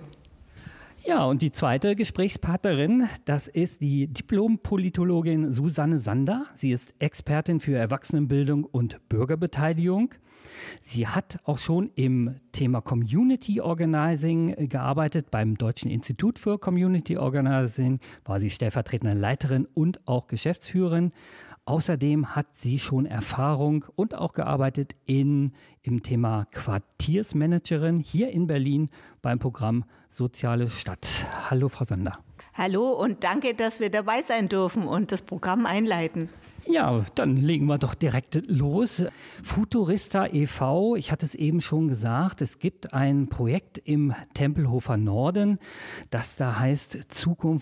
Ja, und die zweite Gesprächspartnerin, das ist die Diplom-Politologin Susanne Sander. Sie ist Expertin für Erwachsenenbildung und Bürgerbeteiligung. Sie hat auch schon im Thema Community Organizing gearbeitet. Beim Deutschen Institut für Community Organizing war sie stellvertretende Leiterin und auch Geschäftsführerin. Außerdem hat sie schon Erfahrung und auch gearbeitet in, im Thema Quartiersmanagerin hier in Berlin beim Programm Soziale Stadt. Hallo, Frau Sander. Hallo und danke, dass wir dabei sein dürfen und das Programm einleiten. Ja, dann legen wir doch direkt los. Futurista e V, ich hatte es eben schon gesagt, es gibt ein Projekt im Tempelhofer Norden, das da heißt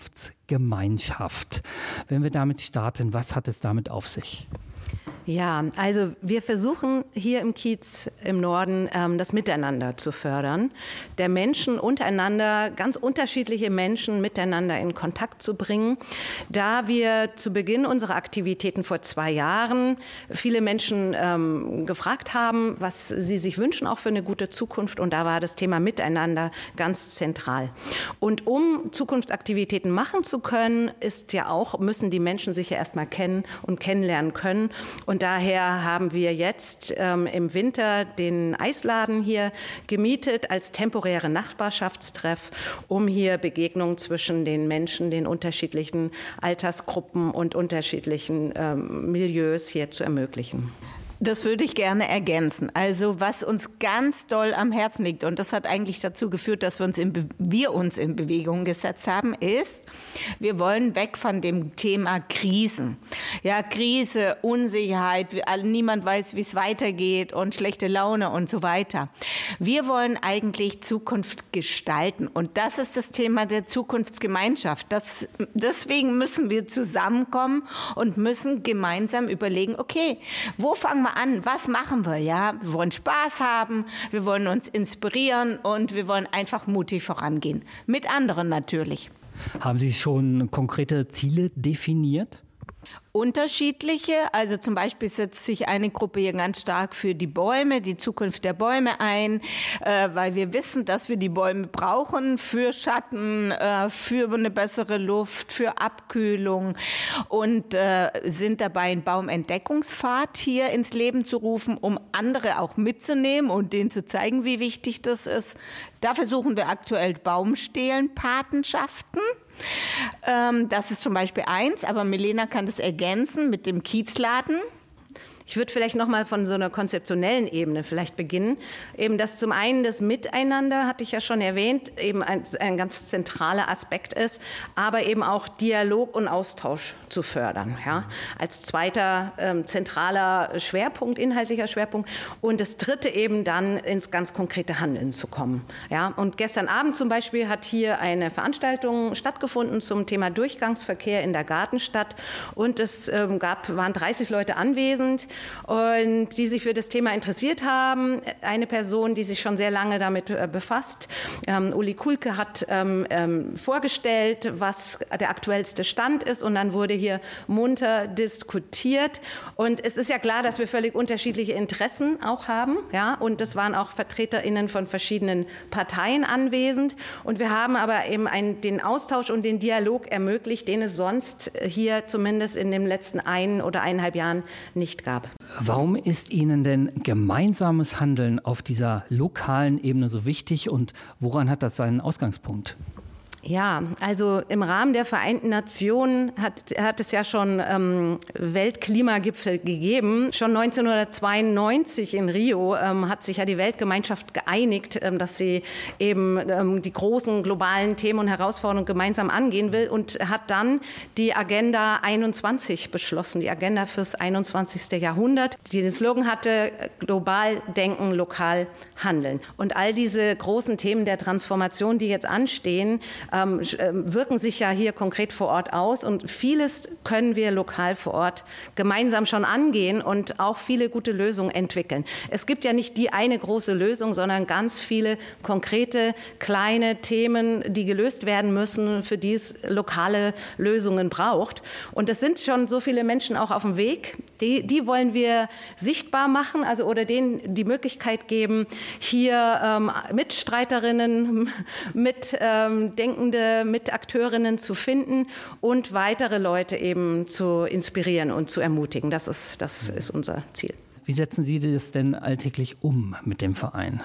Zukunftsgemeinschaft. Wenn wir damit starten, was hat es damit auf sich? Ja, also wir versuchen hier im Kiez im Norden ähm, das Miteinander zu fördern, der Menschen untereinander, ganz unterschiedliche Menschen miteinander in Kontakt zu bringen. Da wir zu Beginn unserer Aktivitäten vor zwei Jahren viele Menschen ähm, gefragt haben, was sie sich wünschen, auch für eine gute Zukunft, und da war das Thema Miteinander ganz zentral. Und um Zukunftsaktivitäten machen zu können, ist ja auch, müssen die Menschen sich ja erstmal kennen und kennenlernen können. Und daher haben wir jetzt ähm, im Winter den Eisladen hier gemietet als temporäre Nachbarschaftstreff, um hier Begegnungen zwischen den Menschen, den unterschiedlichen Altersgruppen und unterschiedlichen ähm, Milieus hier zu ermöglichen. Das würde ich gerne ergänzen. Also was uns ganz doll am Herzen liegt, und das hat eigentlich dazu geführt, dass wir uns in, Be- wir uns in Bewegung gesetzt haben, ist, wir wollen weg von dem Thema Krisen. Ja, Krise, Unsicherheit, niemand weiß, wie es weitergeht und schlechte Laune und so weiter. Wir wollen eigentlich Zukunft gestalten, und das ist das Thema der Zukunftsgemeinschaft. Das, deswegen müssen wir zusammenkommen und müssen gemeinsam überlegen, okay, wo fangen wir an, was machen wir, ja? Wir wollen Spaß haben, wir wollen uns inspirieren und wir wollen einfach mutig vorangehen. Mit anderen natürlich. Haben Sie schon konkrete Ziele definiert? Unterschiedliche, also zum Beispiel setzt sich eine Gruppe hier ganz stark für die Bäume, die Zukunft der Bäume ein, äh, weil wir wissen, dass wir die Bäume brauchen für Schatten, äh, für eine bessere Luft, für Abkühlung, und äh, sind dabei, einen Baumentdeckungspfad hier ins Leben zu rufen, um andere auch mitzunehmen und denen zu zeigen, wie wichtig das ist. Da versuchen wir aktuell Baumstelenpatenschaften. Ähm, das ist zum Beispiel eins, aber Milena kann das ergänzen mit dem Kiezladen. Ich würde vielleicht noch mal von so einer konzeptionellen Ebene vielleicht beginnen. Eben das zum einen das Miteinander, hatte ich ja schon erwähnt, eben ein, ein ganz zentraler Aspekt ist, aber eben auch Dialog und Austausch zu fördern, ja, als zweiter ähm, zentraler Schwerpunkt, inhaltlicher Schwerpunkt. Und das dritte eben dann ins ganz konkrete Handeln zu kommen, ja. Und gestern Abend zum Beispiel hat hier eine Veranstaltung stattgefunden zum Thema Durchgangsverkehr in der Gartenstadt, und es ähm, gab, waren dreißig Leute anwesend, und die sich für das Thema interessiert haben. Eine Person, die sich schon sehr lange damit äh, befasst, ähm, Uli Kulke, hat ähm, ähm, vorgestellt, was der aktuellste Stand ist, und dann wurde hier munter diskutiert. Und es ist ja klar, dass wir völlig unterschiedliche Interessen auch haben, ja, und es waren auch VertreterInnen von verschiedenen Parteien anwesend, und wir haben aber eben einen, den Austausch und den Dialog ermöglicht, den es sonst hier zumindest in den letzten ein oder eineinhalb Jahren nicht gab. Warum ist Ihnen denn gemeinsames Handeln auf dieser lokalen Ebene so wichtig, und woran hat das seinen Ausgangspunkt? Ja, also im Rahmen der Vereinten Nationen hat, hat es ja schon ähm, Weltklimagipfel gegeben. Schon neunzehnhundertzweiundneunzig in Rio ähm, hat sich ja die Weltgemeinschaft geeinigt, ähm, dass sie eben ähm, die großen globalen Themen und Herausforderungen gemeinsam angehen will und hat dann die Agenda einundzwanzig beschlossen, die Agenda fürs einundzwanzigste Jahrhundert, die den Slogan hatte, global denken, lokal handeln. Und all diese großen Themen der Transformation, die jetzt anstehen, Ähm, wirken sich ja hier konkret vor Ort aus und vieles können wir lokal vor Ort gemeinsam schon angehen und auch viele gute Lösungen entwickeln. Es gibt ja nicht die eine große Lösung, sondern ganz viele konkrete kleine Themen, die gelöst werden müssen, für die es lokale Lösungen braucht. Und es sind schon so viele Menschen auch auf dem Weg, die, die wollen wir sichtbar machen, also oder denen die Möglichkeit geben, hier ähm, Mitstreiterinnen, mit ähm, Denken Mitakteurinnen zu finden und weitere Leute eben zu inspirieren und zu ermutigen. Das ist, das ist unser Ziel. Wie setzen Sie das denn alltäglich um mit dem Verein?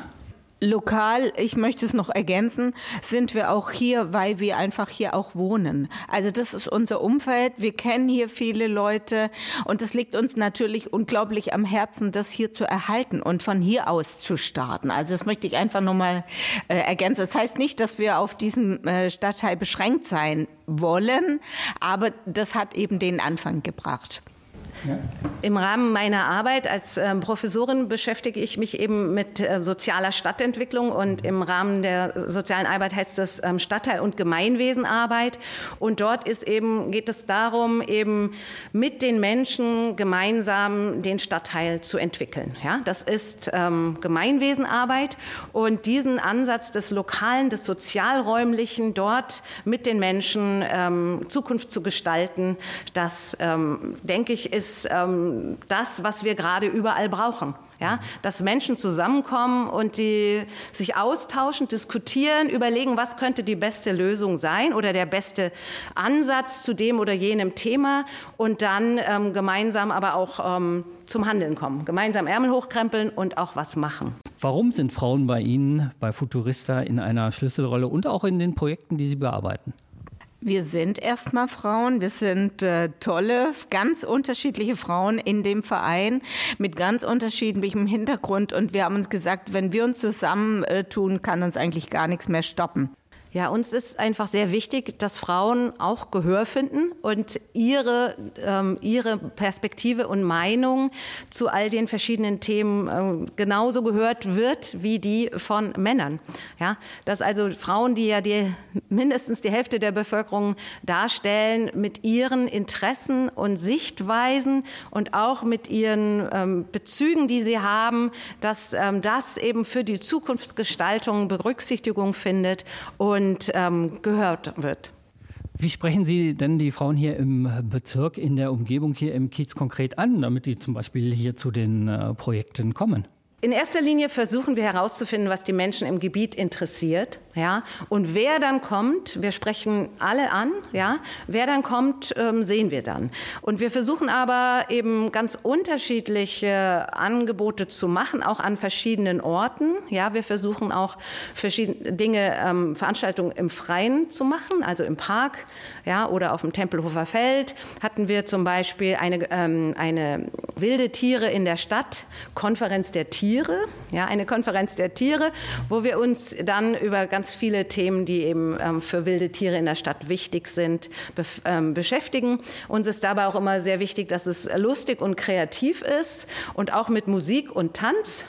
Lokal, ich möchte es noch ergänzen, sind wir auch hier, weil wir einfach hier auch wohnen. Also das ist unser Umfeld, wir kennen hier viele Leute und es liegt uns natürlich unglaublich am Herzen, das hier zu erhalten und von hier aus zu starten. Also das möchte ich einfach nochmal äh, ergänzen. Das heißt nicht, dass wir auf diesen äh, Stadtteil beschränkt sein wollen, aber das hat eben den Anfang gebracht. Ja. Im Rahmen meiner Arbeit als ähm, Professorin beschäftige ich mich eben mit äh, sozialer Stadtentwicklung und im Rahmen der sozialen Arbeit heißt das ähm, Stadtteil- und Gemeinwesenarbeit und dort ist eben, geht es darum, eben mit den Menschen gemeinsam den Stadtteil zu entwickeln. Ja? Das ist ähm, Gemeinwesenarbeit und diesen Ansatz des Lokalen, des Sozialräumlichen dort mit den Menschen ähm, Zukunft zu gestalten, das ähm, denke ich ist ähm, das, was wir gerade überall brauchen. Ja, dass Menschen zusammenkommen und die sich austauschen, diskutieren, überlegen, was könnte die beste Lösung sein oder der beste Ansatz zu dem oder jenem Thema und dann ähm, gemeinsam aber auch ähm, zum Handeln kommen. Gemeinsam Ärmel hochkrempeln und auch was machen. Warum sind Frauen bei Ihnen, bei Futurista, in einer Schlüsselrolle und auch in den Projekten, die Sie bearbeiten? Wir sind erstmal Frauen, wir sind äh, tolle, ganz unterschiedliche Frauen in dem Verein mit ganz unterschiedlichem Hintergrund und wir haben uns gesagt, wenn wir uns zusammentun, kann uns eigentlich gar nichts mehr stoppen. Ja, uns ist einfach sehr wichtig, dass Frauen auch Gehör finden und ihre, ähm, ihre Perspektive und Meinung zu all den verschiedenen Themen ähm, genauso gehört wird wie die von Männern. Ja, dass also Frauen, die ja die, mindestens die Hälfte der Bevölkerung darstellen, mit ihren Interessen und Sichtweisen und auch mit ihren ähm, Bezügen, die sie haben, dass ähm, das eben für die Zukunftsgestaltung Berücksichtigung findet und und ähm, gehört wird. Wie sprechen Sie denn die Frauen hier im Bezirk, in der Umgebung hier im Kiez konkret an, damit die zum Beispiel hier zu den äh, Projekten kommen? In erster Linie versuchen wir herauszufinden, was die Menschen im Gebiet interessiert, ja, und wer dann kommt, wir sprechen alle an, ja, wer dann kommt, ähm, sehen wir dann. Und wir versuchen aber eben ganz unterschiedliche Angebote zu machen, auch an verschiedenen Orten, ja, wir versuchen auch verschiedene Dinge, ähm, Veranstaltungen im Freien zu machen, also im Park, ja, oder auf dem Tempelhofer Feld hatten wir zum Beispiel eine, ähm, eine wilde Tiere in der Stadt, Konferenz der Tiere. Ja, eine Konferenz der Tiere, wo wir uns dann über ganz viele Themen, die eben ähm, für wilde Tiere in der Stadt wichtig sind, bef- ähm, beschäftigen. Uns ist dabei auch immer sehr wichtig, dass es lustig und kreativ ist und auch mit Musik und Tanz.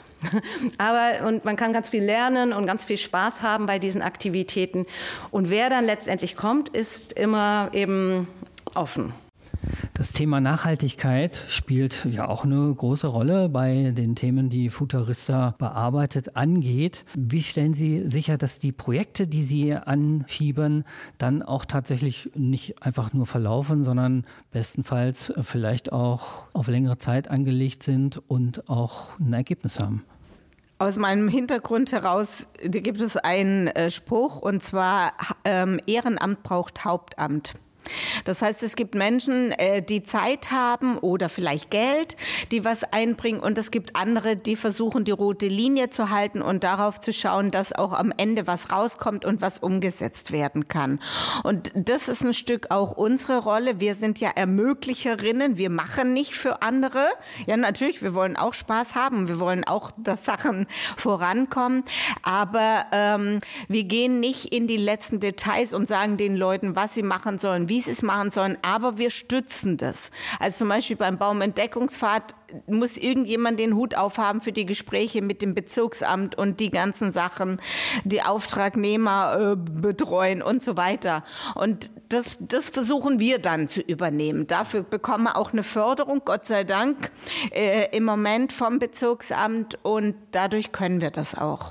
Aber und man kann ganz viel lernen und ganz viel Spaß haben bei diesen Aktivitäten. Und wer dann letztendlich kommt, ist immer eben offen. Das Thema Nachhaltigkeit spielt ja auch eine große Rolle bei den Themen, die Futurista bearbeitet, angeht. Wie stellen Sie sicher, dass die Projekte, die Sie anschieben, dann auch tatsächlich nicht einfach nur verlaufen, sondern bestenfalls vielleicht auch auf längere Zeit angelegt sind und auch ein Ergebnis haben? Aus meinem Hintergrund heraus gibt es einen äh, Spruch, und zwar ähm, Ehrenamt braucht Hauptamt. Das heißt, es gibt Menschen, die Zeit haben oder vielleicht Geld, die was einbringen, und es gibt andere, die versuchen, die rote Linie zu halten und darauf zu schauen, dass auch am Ende was rauskommt und was umgesetzt werden kann. Und das ist ein Stück auch unsere Rolle. Wir sind ja Ermöglicherinnen, wir machen nicht für andere. Ja, natürlich, wir wollen auch Spaß haben, wir wollen auch, dass Sachen vorankommen, aber ähm, wir gehen nicht in die letzten Details und sagen den Leuten, was sie machen sollen, wie sie es machen sollen, aber wir stützen das. Also zum Beispiel beim Baumentdeckungspfad muss irgendjemand den Hut aufhaben für die Gespräche mit dem Bezirksamt und die ganzen Sachen, die Auftragnehmer äh, betreuen und so weiter. Und das, das versuchen wir dann zu übernehmen. Dafür bekommen wir auch eine Förderung, Gott sei Dank, äh, im Moment vom Bezirksamt, und dadurch können wir das auch.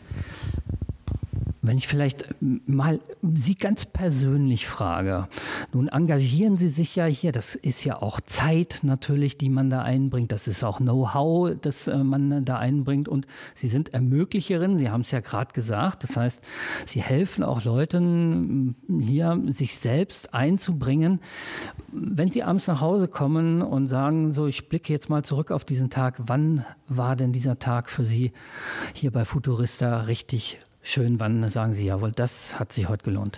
Wenn ich vielleicht mal Sie ganz persönlich frage, nun engagieren Sie sich ja hier, das ist ja auch Zeit natürlich, die man da einbringt, das ist auch Know-how, das man da einbringt, und Sie sind Ermöglicherin, Sie haben es ja gerade gesagt, das heißt, Sie helfen auch Leuten hier, sich selbst einzubringen. Wenn Sie abends nach Hause kommen und sagen, so, ich blicke jetzt mal zurück auf diesen Tag, wann war denn dieser Tag für Sie hier bei Futurista richtig schön? Wann sagen Sie, jawohl, das hat sich heute gelohnt?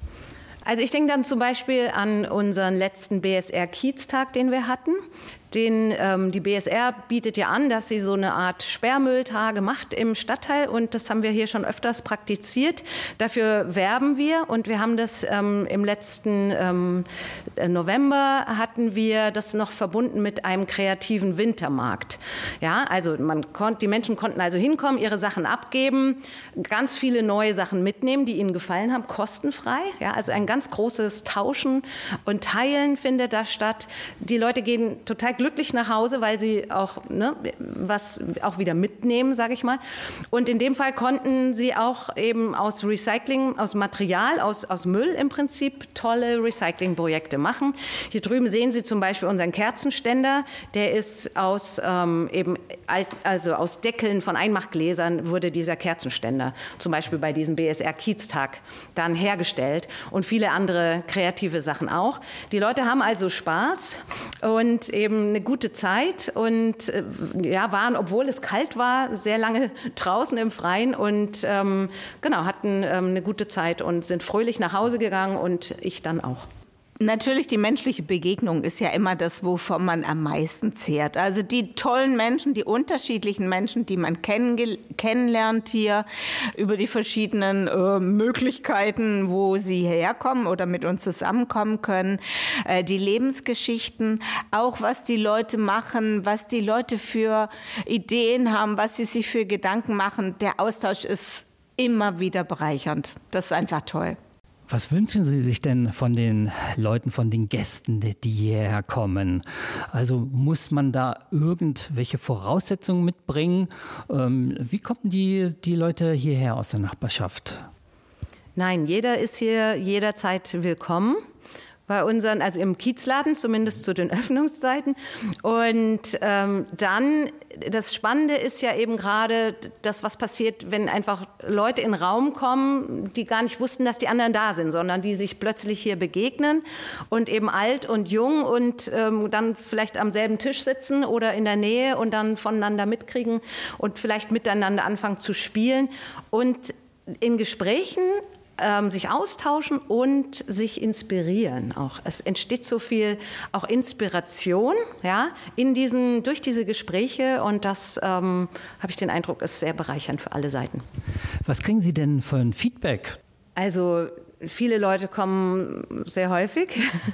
Also ich denke dann zum Beispiel an unseren letzten B S R-Kieztag, den wir hatten. Den, ähm, die B S R bietet ja an, dass sie so eine Art Sperrmülltage macht im Stadtteil, und das haben wir hier schon öfters praktiziert. Dafür werben wir, und wir haben das ähm, im letzten ähm, November hatten wir das noch verbunden mit einem kreativen Wintermarkt. Ja, also man konnte, die Menschen konnten also hinkommen, ihre Sachen abgeben, ganz viele neue Sachen mitnehmen, die ihnen gefallen haben, kostenfrei. Ja, also ein ganz großes Tauschen und Teilen findet da statt. Die Leute gehen total glücklich nach Hause, weil sie auch ne, was auch wieder mitnehmen, sage ich mal. Und in dem Fall konnten sie auch eben aus Recycling, aus Material, aus, aus Müll im Prinzip tolle Recyclingprojekte machen. Hier drüben sehen Sie zum Beispiel unseren Kerzenständer. Der ist aus ähm, eben also aus Deckeln von Einmachgläsern wurde dieser Kerzenständer zum Beispiel bei diesem B S R-Kieztag dann hergestellt, und viele andere kreative Sachen auch. Die Leute haben also Spaß und eben eine gute Zeit und äh, ja, waren, obwohl es kalt war, sehr lange draußen im Freien und ähm, genau, hatten ähm, eine gute Zeit und sind fröhlich nach Hause gegangen, und ich dann auch. Natürlich, die menschliche Begegnung ist ja immer das, wovon man am meisten zehrt. Also die tollen Menschen, die unterschiedlichen Menschen, die man kenn- kennenlernt hier über die verschiedenen äh, Möglichkeiten, wo sie herkommen oder mit uns zusammenkommen können. Äh, die Lebensgeschichten, auch was die Leute machen, was die Leute für Ideen haben, was sie sich für Gedanken machen. Der Austausch ist immer wieder bereichernd. Das ist einfach toll. Was wünschen Sie sich denn von den Leuten, von den Gästen, die hierher kommen? Also muss man da irgendwelche Voraussetzungen mitbringen? Ähm, wie kommen die, die Leute hierher aus der Nachbarschaft? Nein, jeder ist hier jederzeit willkommen. Bei unseren, also im Kiezladen, zumindest zu den Öffnungszeiten. Und ähm, dann, das Spannende ist ja eben gerade das, was passiert, wenn einfach Leute in den Raum kommen, die gar nicht wussten, dass die anderen da sind, sondern die sich plötzlich hier begegnen und eben alt und jung und ähm, dann vielleicht am selben Tisch sitzen oder in der Nähe und dann voneinander mitkriegen und vielleicht miteinander anfangen zu spielen und in Gesprächen sich austauschen und sich inspirieren auch. Es entsteht so viel auch Inspiration, ja, in diesen, durch diese Gespräche, und das ähm, habe ich den Eindruck, ist sehr bereichernd für alle Seiten. Was kriegen Sie denn für ein Feedback? Also viele Leute kommen sehr häufig.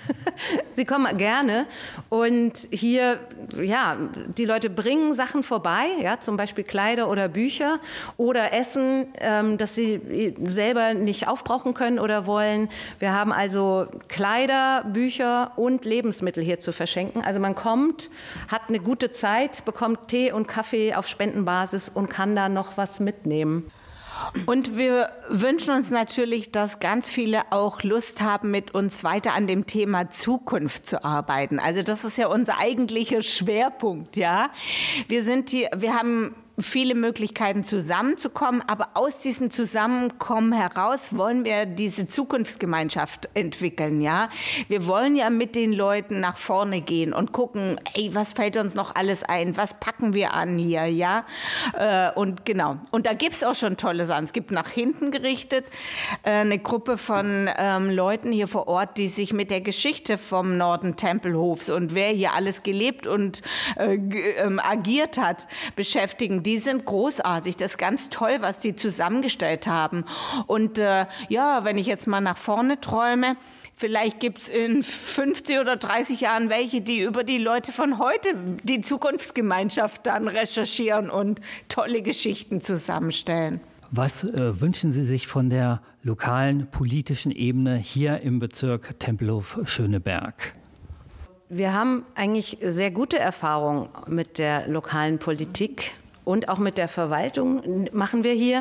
Sie kommen gerne. Und hier, ja, die Leute bringen Sachen vorbei, ja, zum Beispiel Kleider oder Bücher oder Essen, ähm, das sie selber nicht aufbrauchen können oder wollen. Wir haben also Kleider, Bücher und Lebensmittel hier zu verschenken. Also man kommt, hat eine gute Zeit, bekommt Tee und Kaffee auf Spendenbasis und kann da noch was mitnehmen. Und wir wünschen uns natürlich, dass ganz viele auch Lust haben, mit uns weiter an dem Thema Zukunft zu arbeiten. Also das ist ja unser eigentlicher Schwerpunkt, ja. Wir sind hier, wir haben viele Möglichkeiten zusammenzukommen, aber aus diesem Zusammenkommen heraus wollen wir diese Zukunftsgemeinschaft entwickeln, ja. Wir wollen ja mit den Leuten nach vorne gehen und gucken, ey, was fällt uns noch alles ein, was packen wir an hier, ja. Äh, und genau, und da gibt's auch schon tolle Sachen. Es gibt nach hinten gerichtet äh, eine Gruppe von ähm, Leuten hier vor Ort, die sich mit der Geschichte vom Norden Tempelhofs und wer hier alles gelebt und äh, g- ähm, agiert hat, beschäftigen. Die sind großartig. Das ist ganz toll, was die zusammengestellt haben. Und äh, ja, wenn ich jetzt mal nach vorne träume, vielleicht gibt's in fünfzig oder dreißig Jahren welche, die über die Leute von heute die Zukunftsgemeinschaft dann recherchieren und tolle Geschichten zusammenstellen. Was äh, wünschen Sie sich von der lokalen politischen Ebene hier im Bezirk Tempelhof-Schöneberg? Wir haben eigentlich sehr gute Erfahrungen mit der lokalen Politik und auch mit der Verwaltung machen wir hier,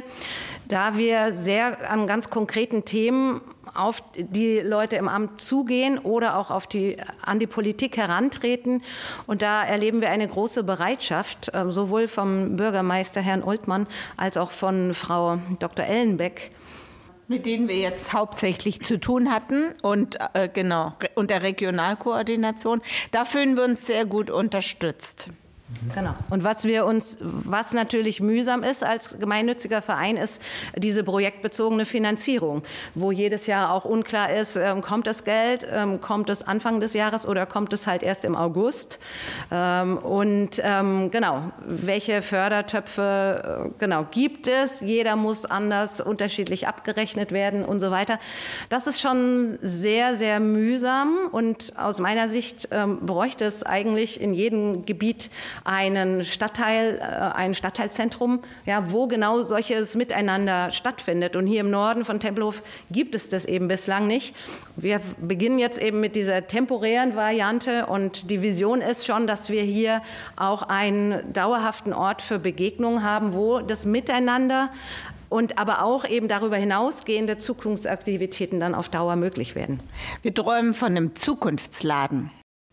da wir sehr an ganz konkreten Themen auf die Leute im Amt zugehen oder auch auf die, an die Politik herantreten. Und da erleben wir eine große Bereitschaft, sowohl vom Bürgermeister Herrn Oltmann als auch von Frau Doktor Ellenbeck, mit denen wir jetzt hauptsächlich zu tun hatten und äh, genau und der Regionalkoordination. Da fühlen wir uns sehr gut unterstützt. Genau. Und was wir uns, was natürlich mühsam ist als gemeinnütziger Verein, ist diese projektbezogene Finanzierung, wo jedes Jahr auch unklar ist, ähm, kommt das Geld, ähm, kommt es Anfang des Jahres oder kommt es halt erst im August? Ähm, und ähm, genau, welche Fördertöpfe äh, genau gibt es? Jeder muss anders, unterschiedlich abgerechnet werden und so weiter. Das ist schon sehr, sehr mühsam und aus meiner Sicht ähm, bräuchte es eigentlich in jedem Gebiet einen Stadtteil, ein Stadtteilzentrum, ja, wo genau solches Miteinander stattfindet. Und hier im Norden von Tempelhof gibt es das eben bislang nicht. Wir beginnen jetzt eben mit dieser temporären Variante und die Vision ist schon, dass wir hier auch einen dauerhaften Ort für Begegnungen haben, wo das Miteinander und aber auch eben darüber hinausgehende Zukunftsaktivitäten dann auf Dauer möglich werden. Wir träumen von einem Zukunftsladen.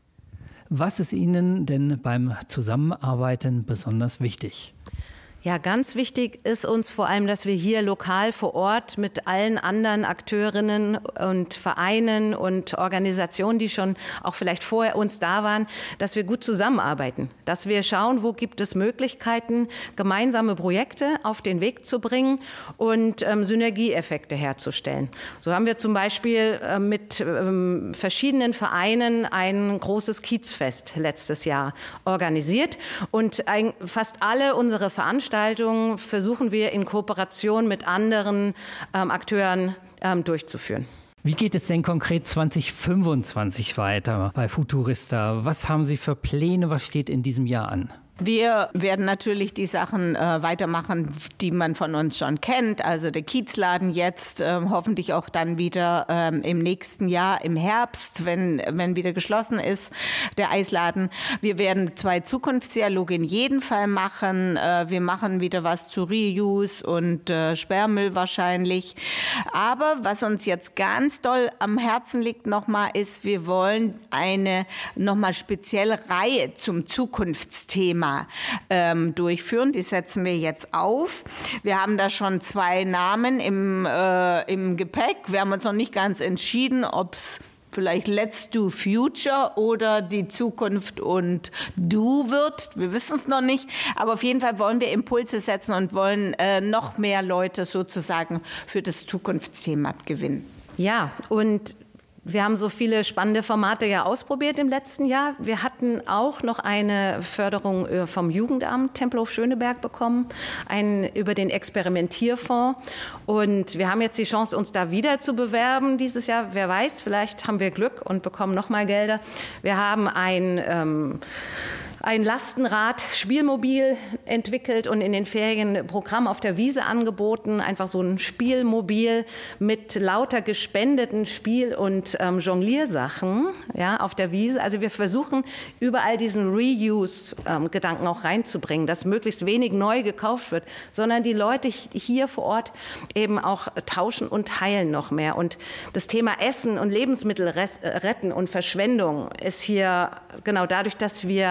Was ist Ihnen denn beim Zusammenarbeiten besonders wichtig? Ja, ganz wichtig ist uns vor allem, dass wir hier lokal vor Ort mit allen anderen Akteurinnen und Vereinen und Organisationen, die schon auch vielleicht vorher uns da waren, dass wir gut zusammenarbeiten, dass wir schauen, wo gibt es Möglichkeiten, gemeinsame Projekte auf den Weg zu bringen und ähm, Synergieeffekte herzustellen. So haben wir zum Beispiel äh, mit ähm, verschiedenen Vereinen ein großes Kiezfest letztes Jahr organisiert und ein, fast alle unsere Veranstaltungen versuchen wir in Kooperation mit anderen ähm, Akteuren ähm, durchzuführen. Wie geht es denn konkret zwanzig fünfundzwanzig weiter bei Futurista? Was haben Sie für Pläne? Was steht in diesem Jahr an? Wir werden natürlich die Sachen äh, weitermachen, die man von uns schon kennt. Also der Kiezladen jetzt, äh, hoffentlich auch dann wieder ähm, im nächsten Jahr, im Herbst, wenn, wenn wieder geschlossen ist, der Eisladen. Wir werden zwei Zukunftsdialoge in jedem Fall machen. Äh, wir machen wieder was zu Reuse und äh, Sperrmüll wahrscheinlich. Aber was uns jetzt ganz doll am Herzen liegt nochmal, ist, wir wollen eine nochmal spezielle Reihe zum Zukunftsthema Ähm, durchführen. Die setzen wir jetzt auf. Wir haben da schon zwei Namen im, äh, im Gepäck. Wir haben uns noch nicht ganz entschieden, ob es vielleicht Let's Do Future oder die Zukunft und Du wird. Wir wissen es noch nicht. Aber auf jeden Fall wollen wir Impulse setzen und wollen äh, noch mehr Leute sozusagen für das Zukunftsthema gewinnen. Ja, und wir haben so viele spannende Formate ja ausprobiert im letzten Jahr. Wir hatten auch noch eine Förderung vom Jugendamt Tempelhof-Schöneberg bekommen, einen über den Experimentierfonds. Und wir haben jetzt die Chance, uns da wieder zu bewerben dieses Jahr. Wer weiß, vielleicht haben wir Glück und bekommen noch mal Gelder. Wir haben ein ähm, ein Lastenrad-Spielmobil entwickelt und in den Ferien ein Programm auf der Wiese angeboten. Einfach so ein Spielmobil mit lauter gespendeten Spiel- und ähm, Jongliersachen, ja, auf der Wiese. Also wir versuchen, überall diesen Reuse-Gedanken ähm, auch reinzubringen, dass möglichst wenig neu gekauft wird, sondern die Leute hier vor Ort eben auch tauschen und teilen noch mehr. Und das Thema Essen und Lebensmittel retten und Verschwendung ist hier genau dadurch, dass wir auch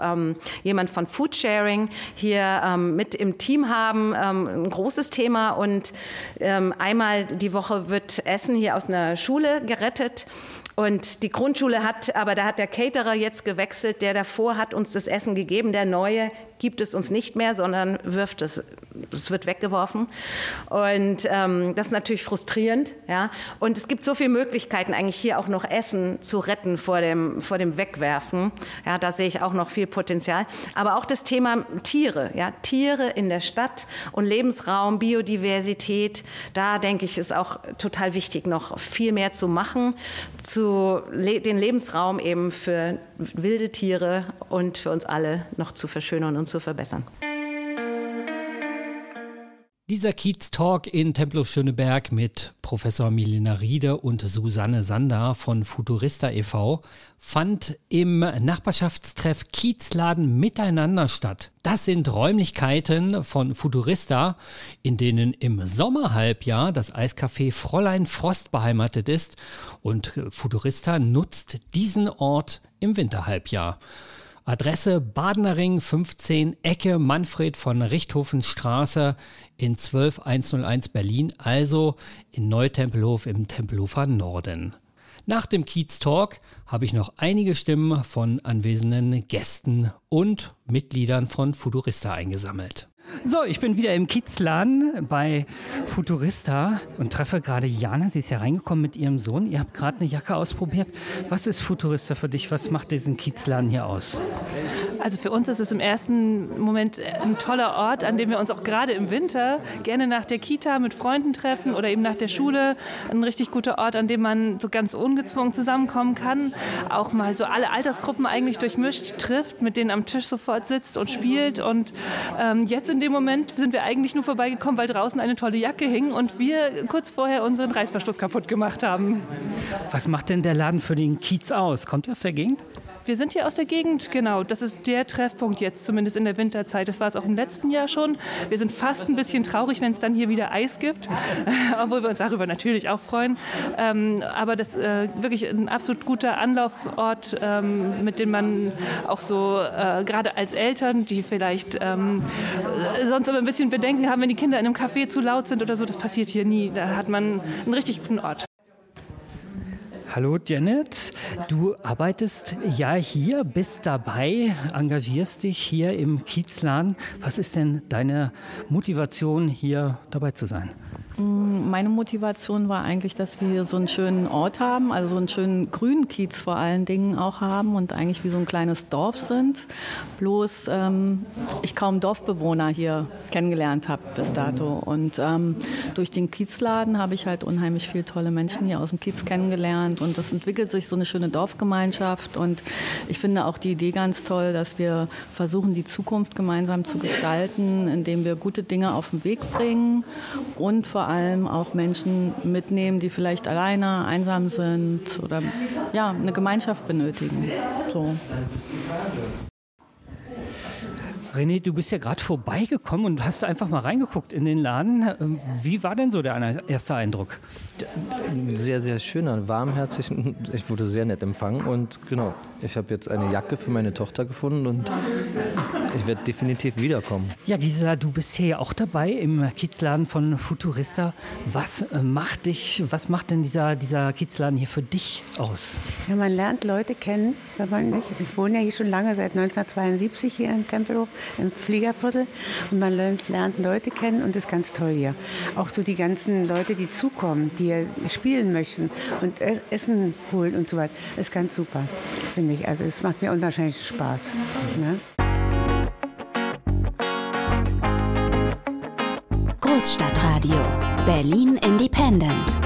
ähm, jemand von Foodsharing hier ähm, mit im Team haben. Ähm, ein großes Thema und ähm, einmal die Woche wird Essen hier aus einer Schule gerettet. Und die Grundschule hat, aber da hat der Caterer jetzt gewechselt, der davor hat uns das Essen gegeben, der neue gibt es uns nicht mehr, sondern wirft es, es wird weggeworfen. Und ähm, das ist natürlich frustrierend. Ja? Und es gibt so viele Möglichkeiten, eigentlich hier auch noch Essen zu retten vor dem, vor dem Wegwerfen. Ja, da sehe ich auch noch viel Potenzial. Aber auch das Thema Tiere, ja? Tiere in der Stadt und Lebensraum, Biodiversität, da denke ich, ist auch total wichtig, noch viel mehr zu machen, zu le- den Lebensraum eben für wilde Tiere und für uns alle noch zu verschönern und zu verbessern. Dieser Kiez-Talk in Tempelhof-Schöneberg mit Professor Milena Riede und Susanne Sander von Futurista e V fand im Nachbarschaftstreff Kiezladen Miteinander statt. Das sind Räumlichkeiten von Futurista, in denen im Sommerhalbjahr das Eiscafé Fräulein Frost beheimatet ist und Futurista nutzt diesen Ort im Winterhalbjahr. Adresse Badener Ring fünfzehn, Ecke Manfred von Richthofenstraße in zwölf hunderteins Berlin, also in Neutempelhof im Tempelhofer Norden. Nach dem Kiez-Talk habe ich noch einige Stimmen von anwesenden Gästen und Mitgliedern von Futurista eingesammelt. So, ich bin wieder im Kiezladen bei Futurista und treffe gerade Jana. Sie ist ja reingekommen mit ihrem Sohn. Ihr habt gerade eine Jacke ausprobiert. Was ist Futurista für dich? Was macht diesen Kiezladen hier aus? Also für uns ist es im ersten Moment ein toller Ort, an dem wir uns auch gerade im Winter gerne nach der Kita mit Freunden treffen oder eben nach der Schule. Ein richtig guter Ort, an dem man so ganz ungezwungen zusammenkommen kann. Auch mal so alle Altersgruppen eigentlich durchmischt trifft, mit denen am Tisch sofort sitzt und spielt. Und ähm, jetzt in dem Moment sind wir eigentlich nur vorbeigekommen, weil draußen eine tolle Jacke hing und wir kurz vorher unseren Reißverschluss kaputt gemacht haben. Was macht denn der Laden für den Kiez aus? Kommt ihr aus der Gegend? Wir sind hier aus der Gegend, genau. Das ist der Treffpunkt jetzt, zumindest in der Winterzeit. Das war es auch im letzten Jahr schon. Wir sind fast ein bisschen traurig, wenn es dann hier wieder Eis gibt, obwohl wir uns darüber natürlich auch freuen. Ähm, aber das ist äh, wirklich ein absolut guter Anlaufort, ähm, mit dem man auch so, äh, gerade als Eltern, die vielleicht ähm, sonst aber ein bisschen Bedenken haben, wenn die Kinder in einem Café zu laut sind oder so, das passiert hier nie. Da hat man einen richtig guten Ort. Hallo Janet, du arbeitest ja hier, bist dabei, engagierst dich hier im Kiezladen. Was ist denn deine Motivation, hier dabei zu sein? Meine Motivation war eigentlich, dass wir hier so einen schönen Ort haben, also so einen schönen grünen Kiez vor allen Dingen auch haben und eigentlich wie so ein kleines Dorf sind. Bloß ähm, ich kaum Dorfbewohner hier kennengelernt habe bis dato. Und ähm, durch den Kiezladen habe ich halt unheimlich viele tolle Menschen hier aus dem Kiez kennengelernt und es entwickelt sich so eine schöne Dorfgemeinschaft. Und ich finde auch die Idee ganz toll, dass wir versuchen, die Zukunft gemeinsam zu gestalten, indem wir gute Dinge auf den Weg bringen und vor allem auch Menschen mitnehmen, die vielleicht alleine, einsam sind oder ja, eine Gemeinschaft benötigen. So. René, du bist ja gerade vorbeigekommen und hast einfach mal reingeguckt in den Laden. Wie war denn so der erste Eindruck? Sehr, sehr schöner, warmherzig. Ich wurde sehr nett empfangen und genau, ich habe jetzt eine Jacke für meine Tochter gefunden und ich werde definitiv wiederkommen. Ja, Gisela, du bist hier ja auch dabei im Kiezladen von Futurista. Was macht dich, was macht denn dieser, dieser Kiezladen hier für dich aus? Ja, man lernt Leute kennen, wenn man nicht. Ich wohne ja hier schon lange, seit neunzehnhundertzweiundsiebzig hier in Tempelhof, im Fliegerviertel. Und man lernt, lernt Leute kennen und das ist ganz toll hier. Auch so die ganzen Leute, die zukommen, die spielen möchten und Essen holen und so weiter. Das ist ganz super, finde ich. Also es macht mir unwahrscheinlich Spaß. Ne? Großstadtradio, Berlin Independent.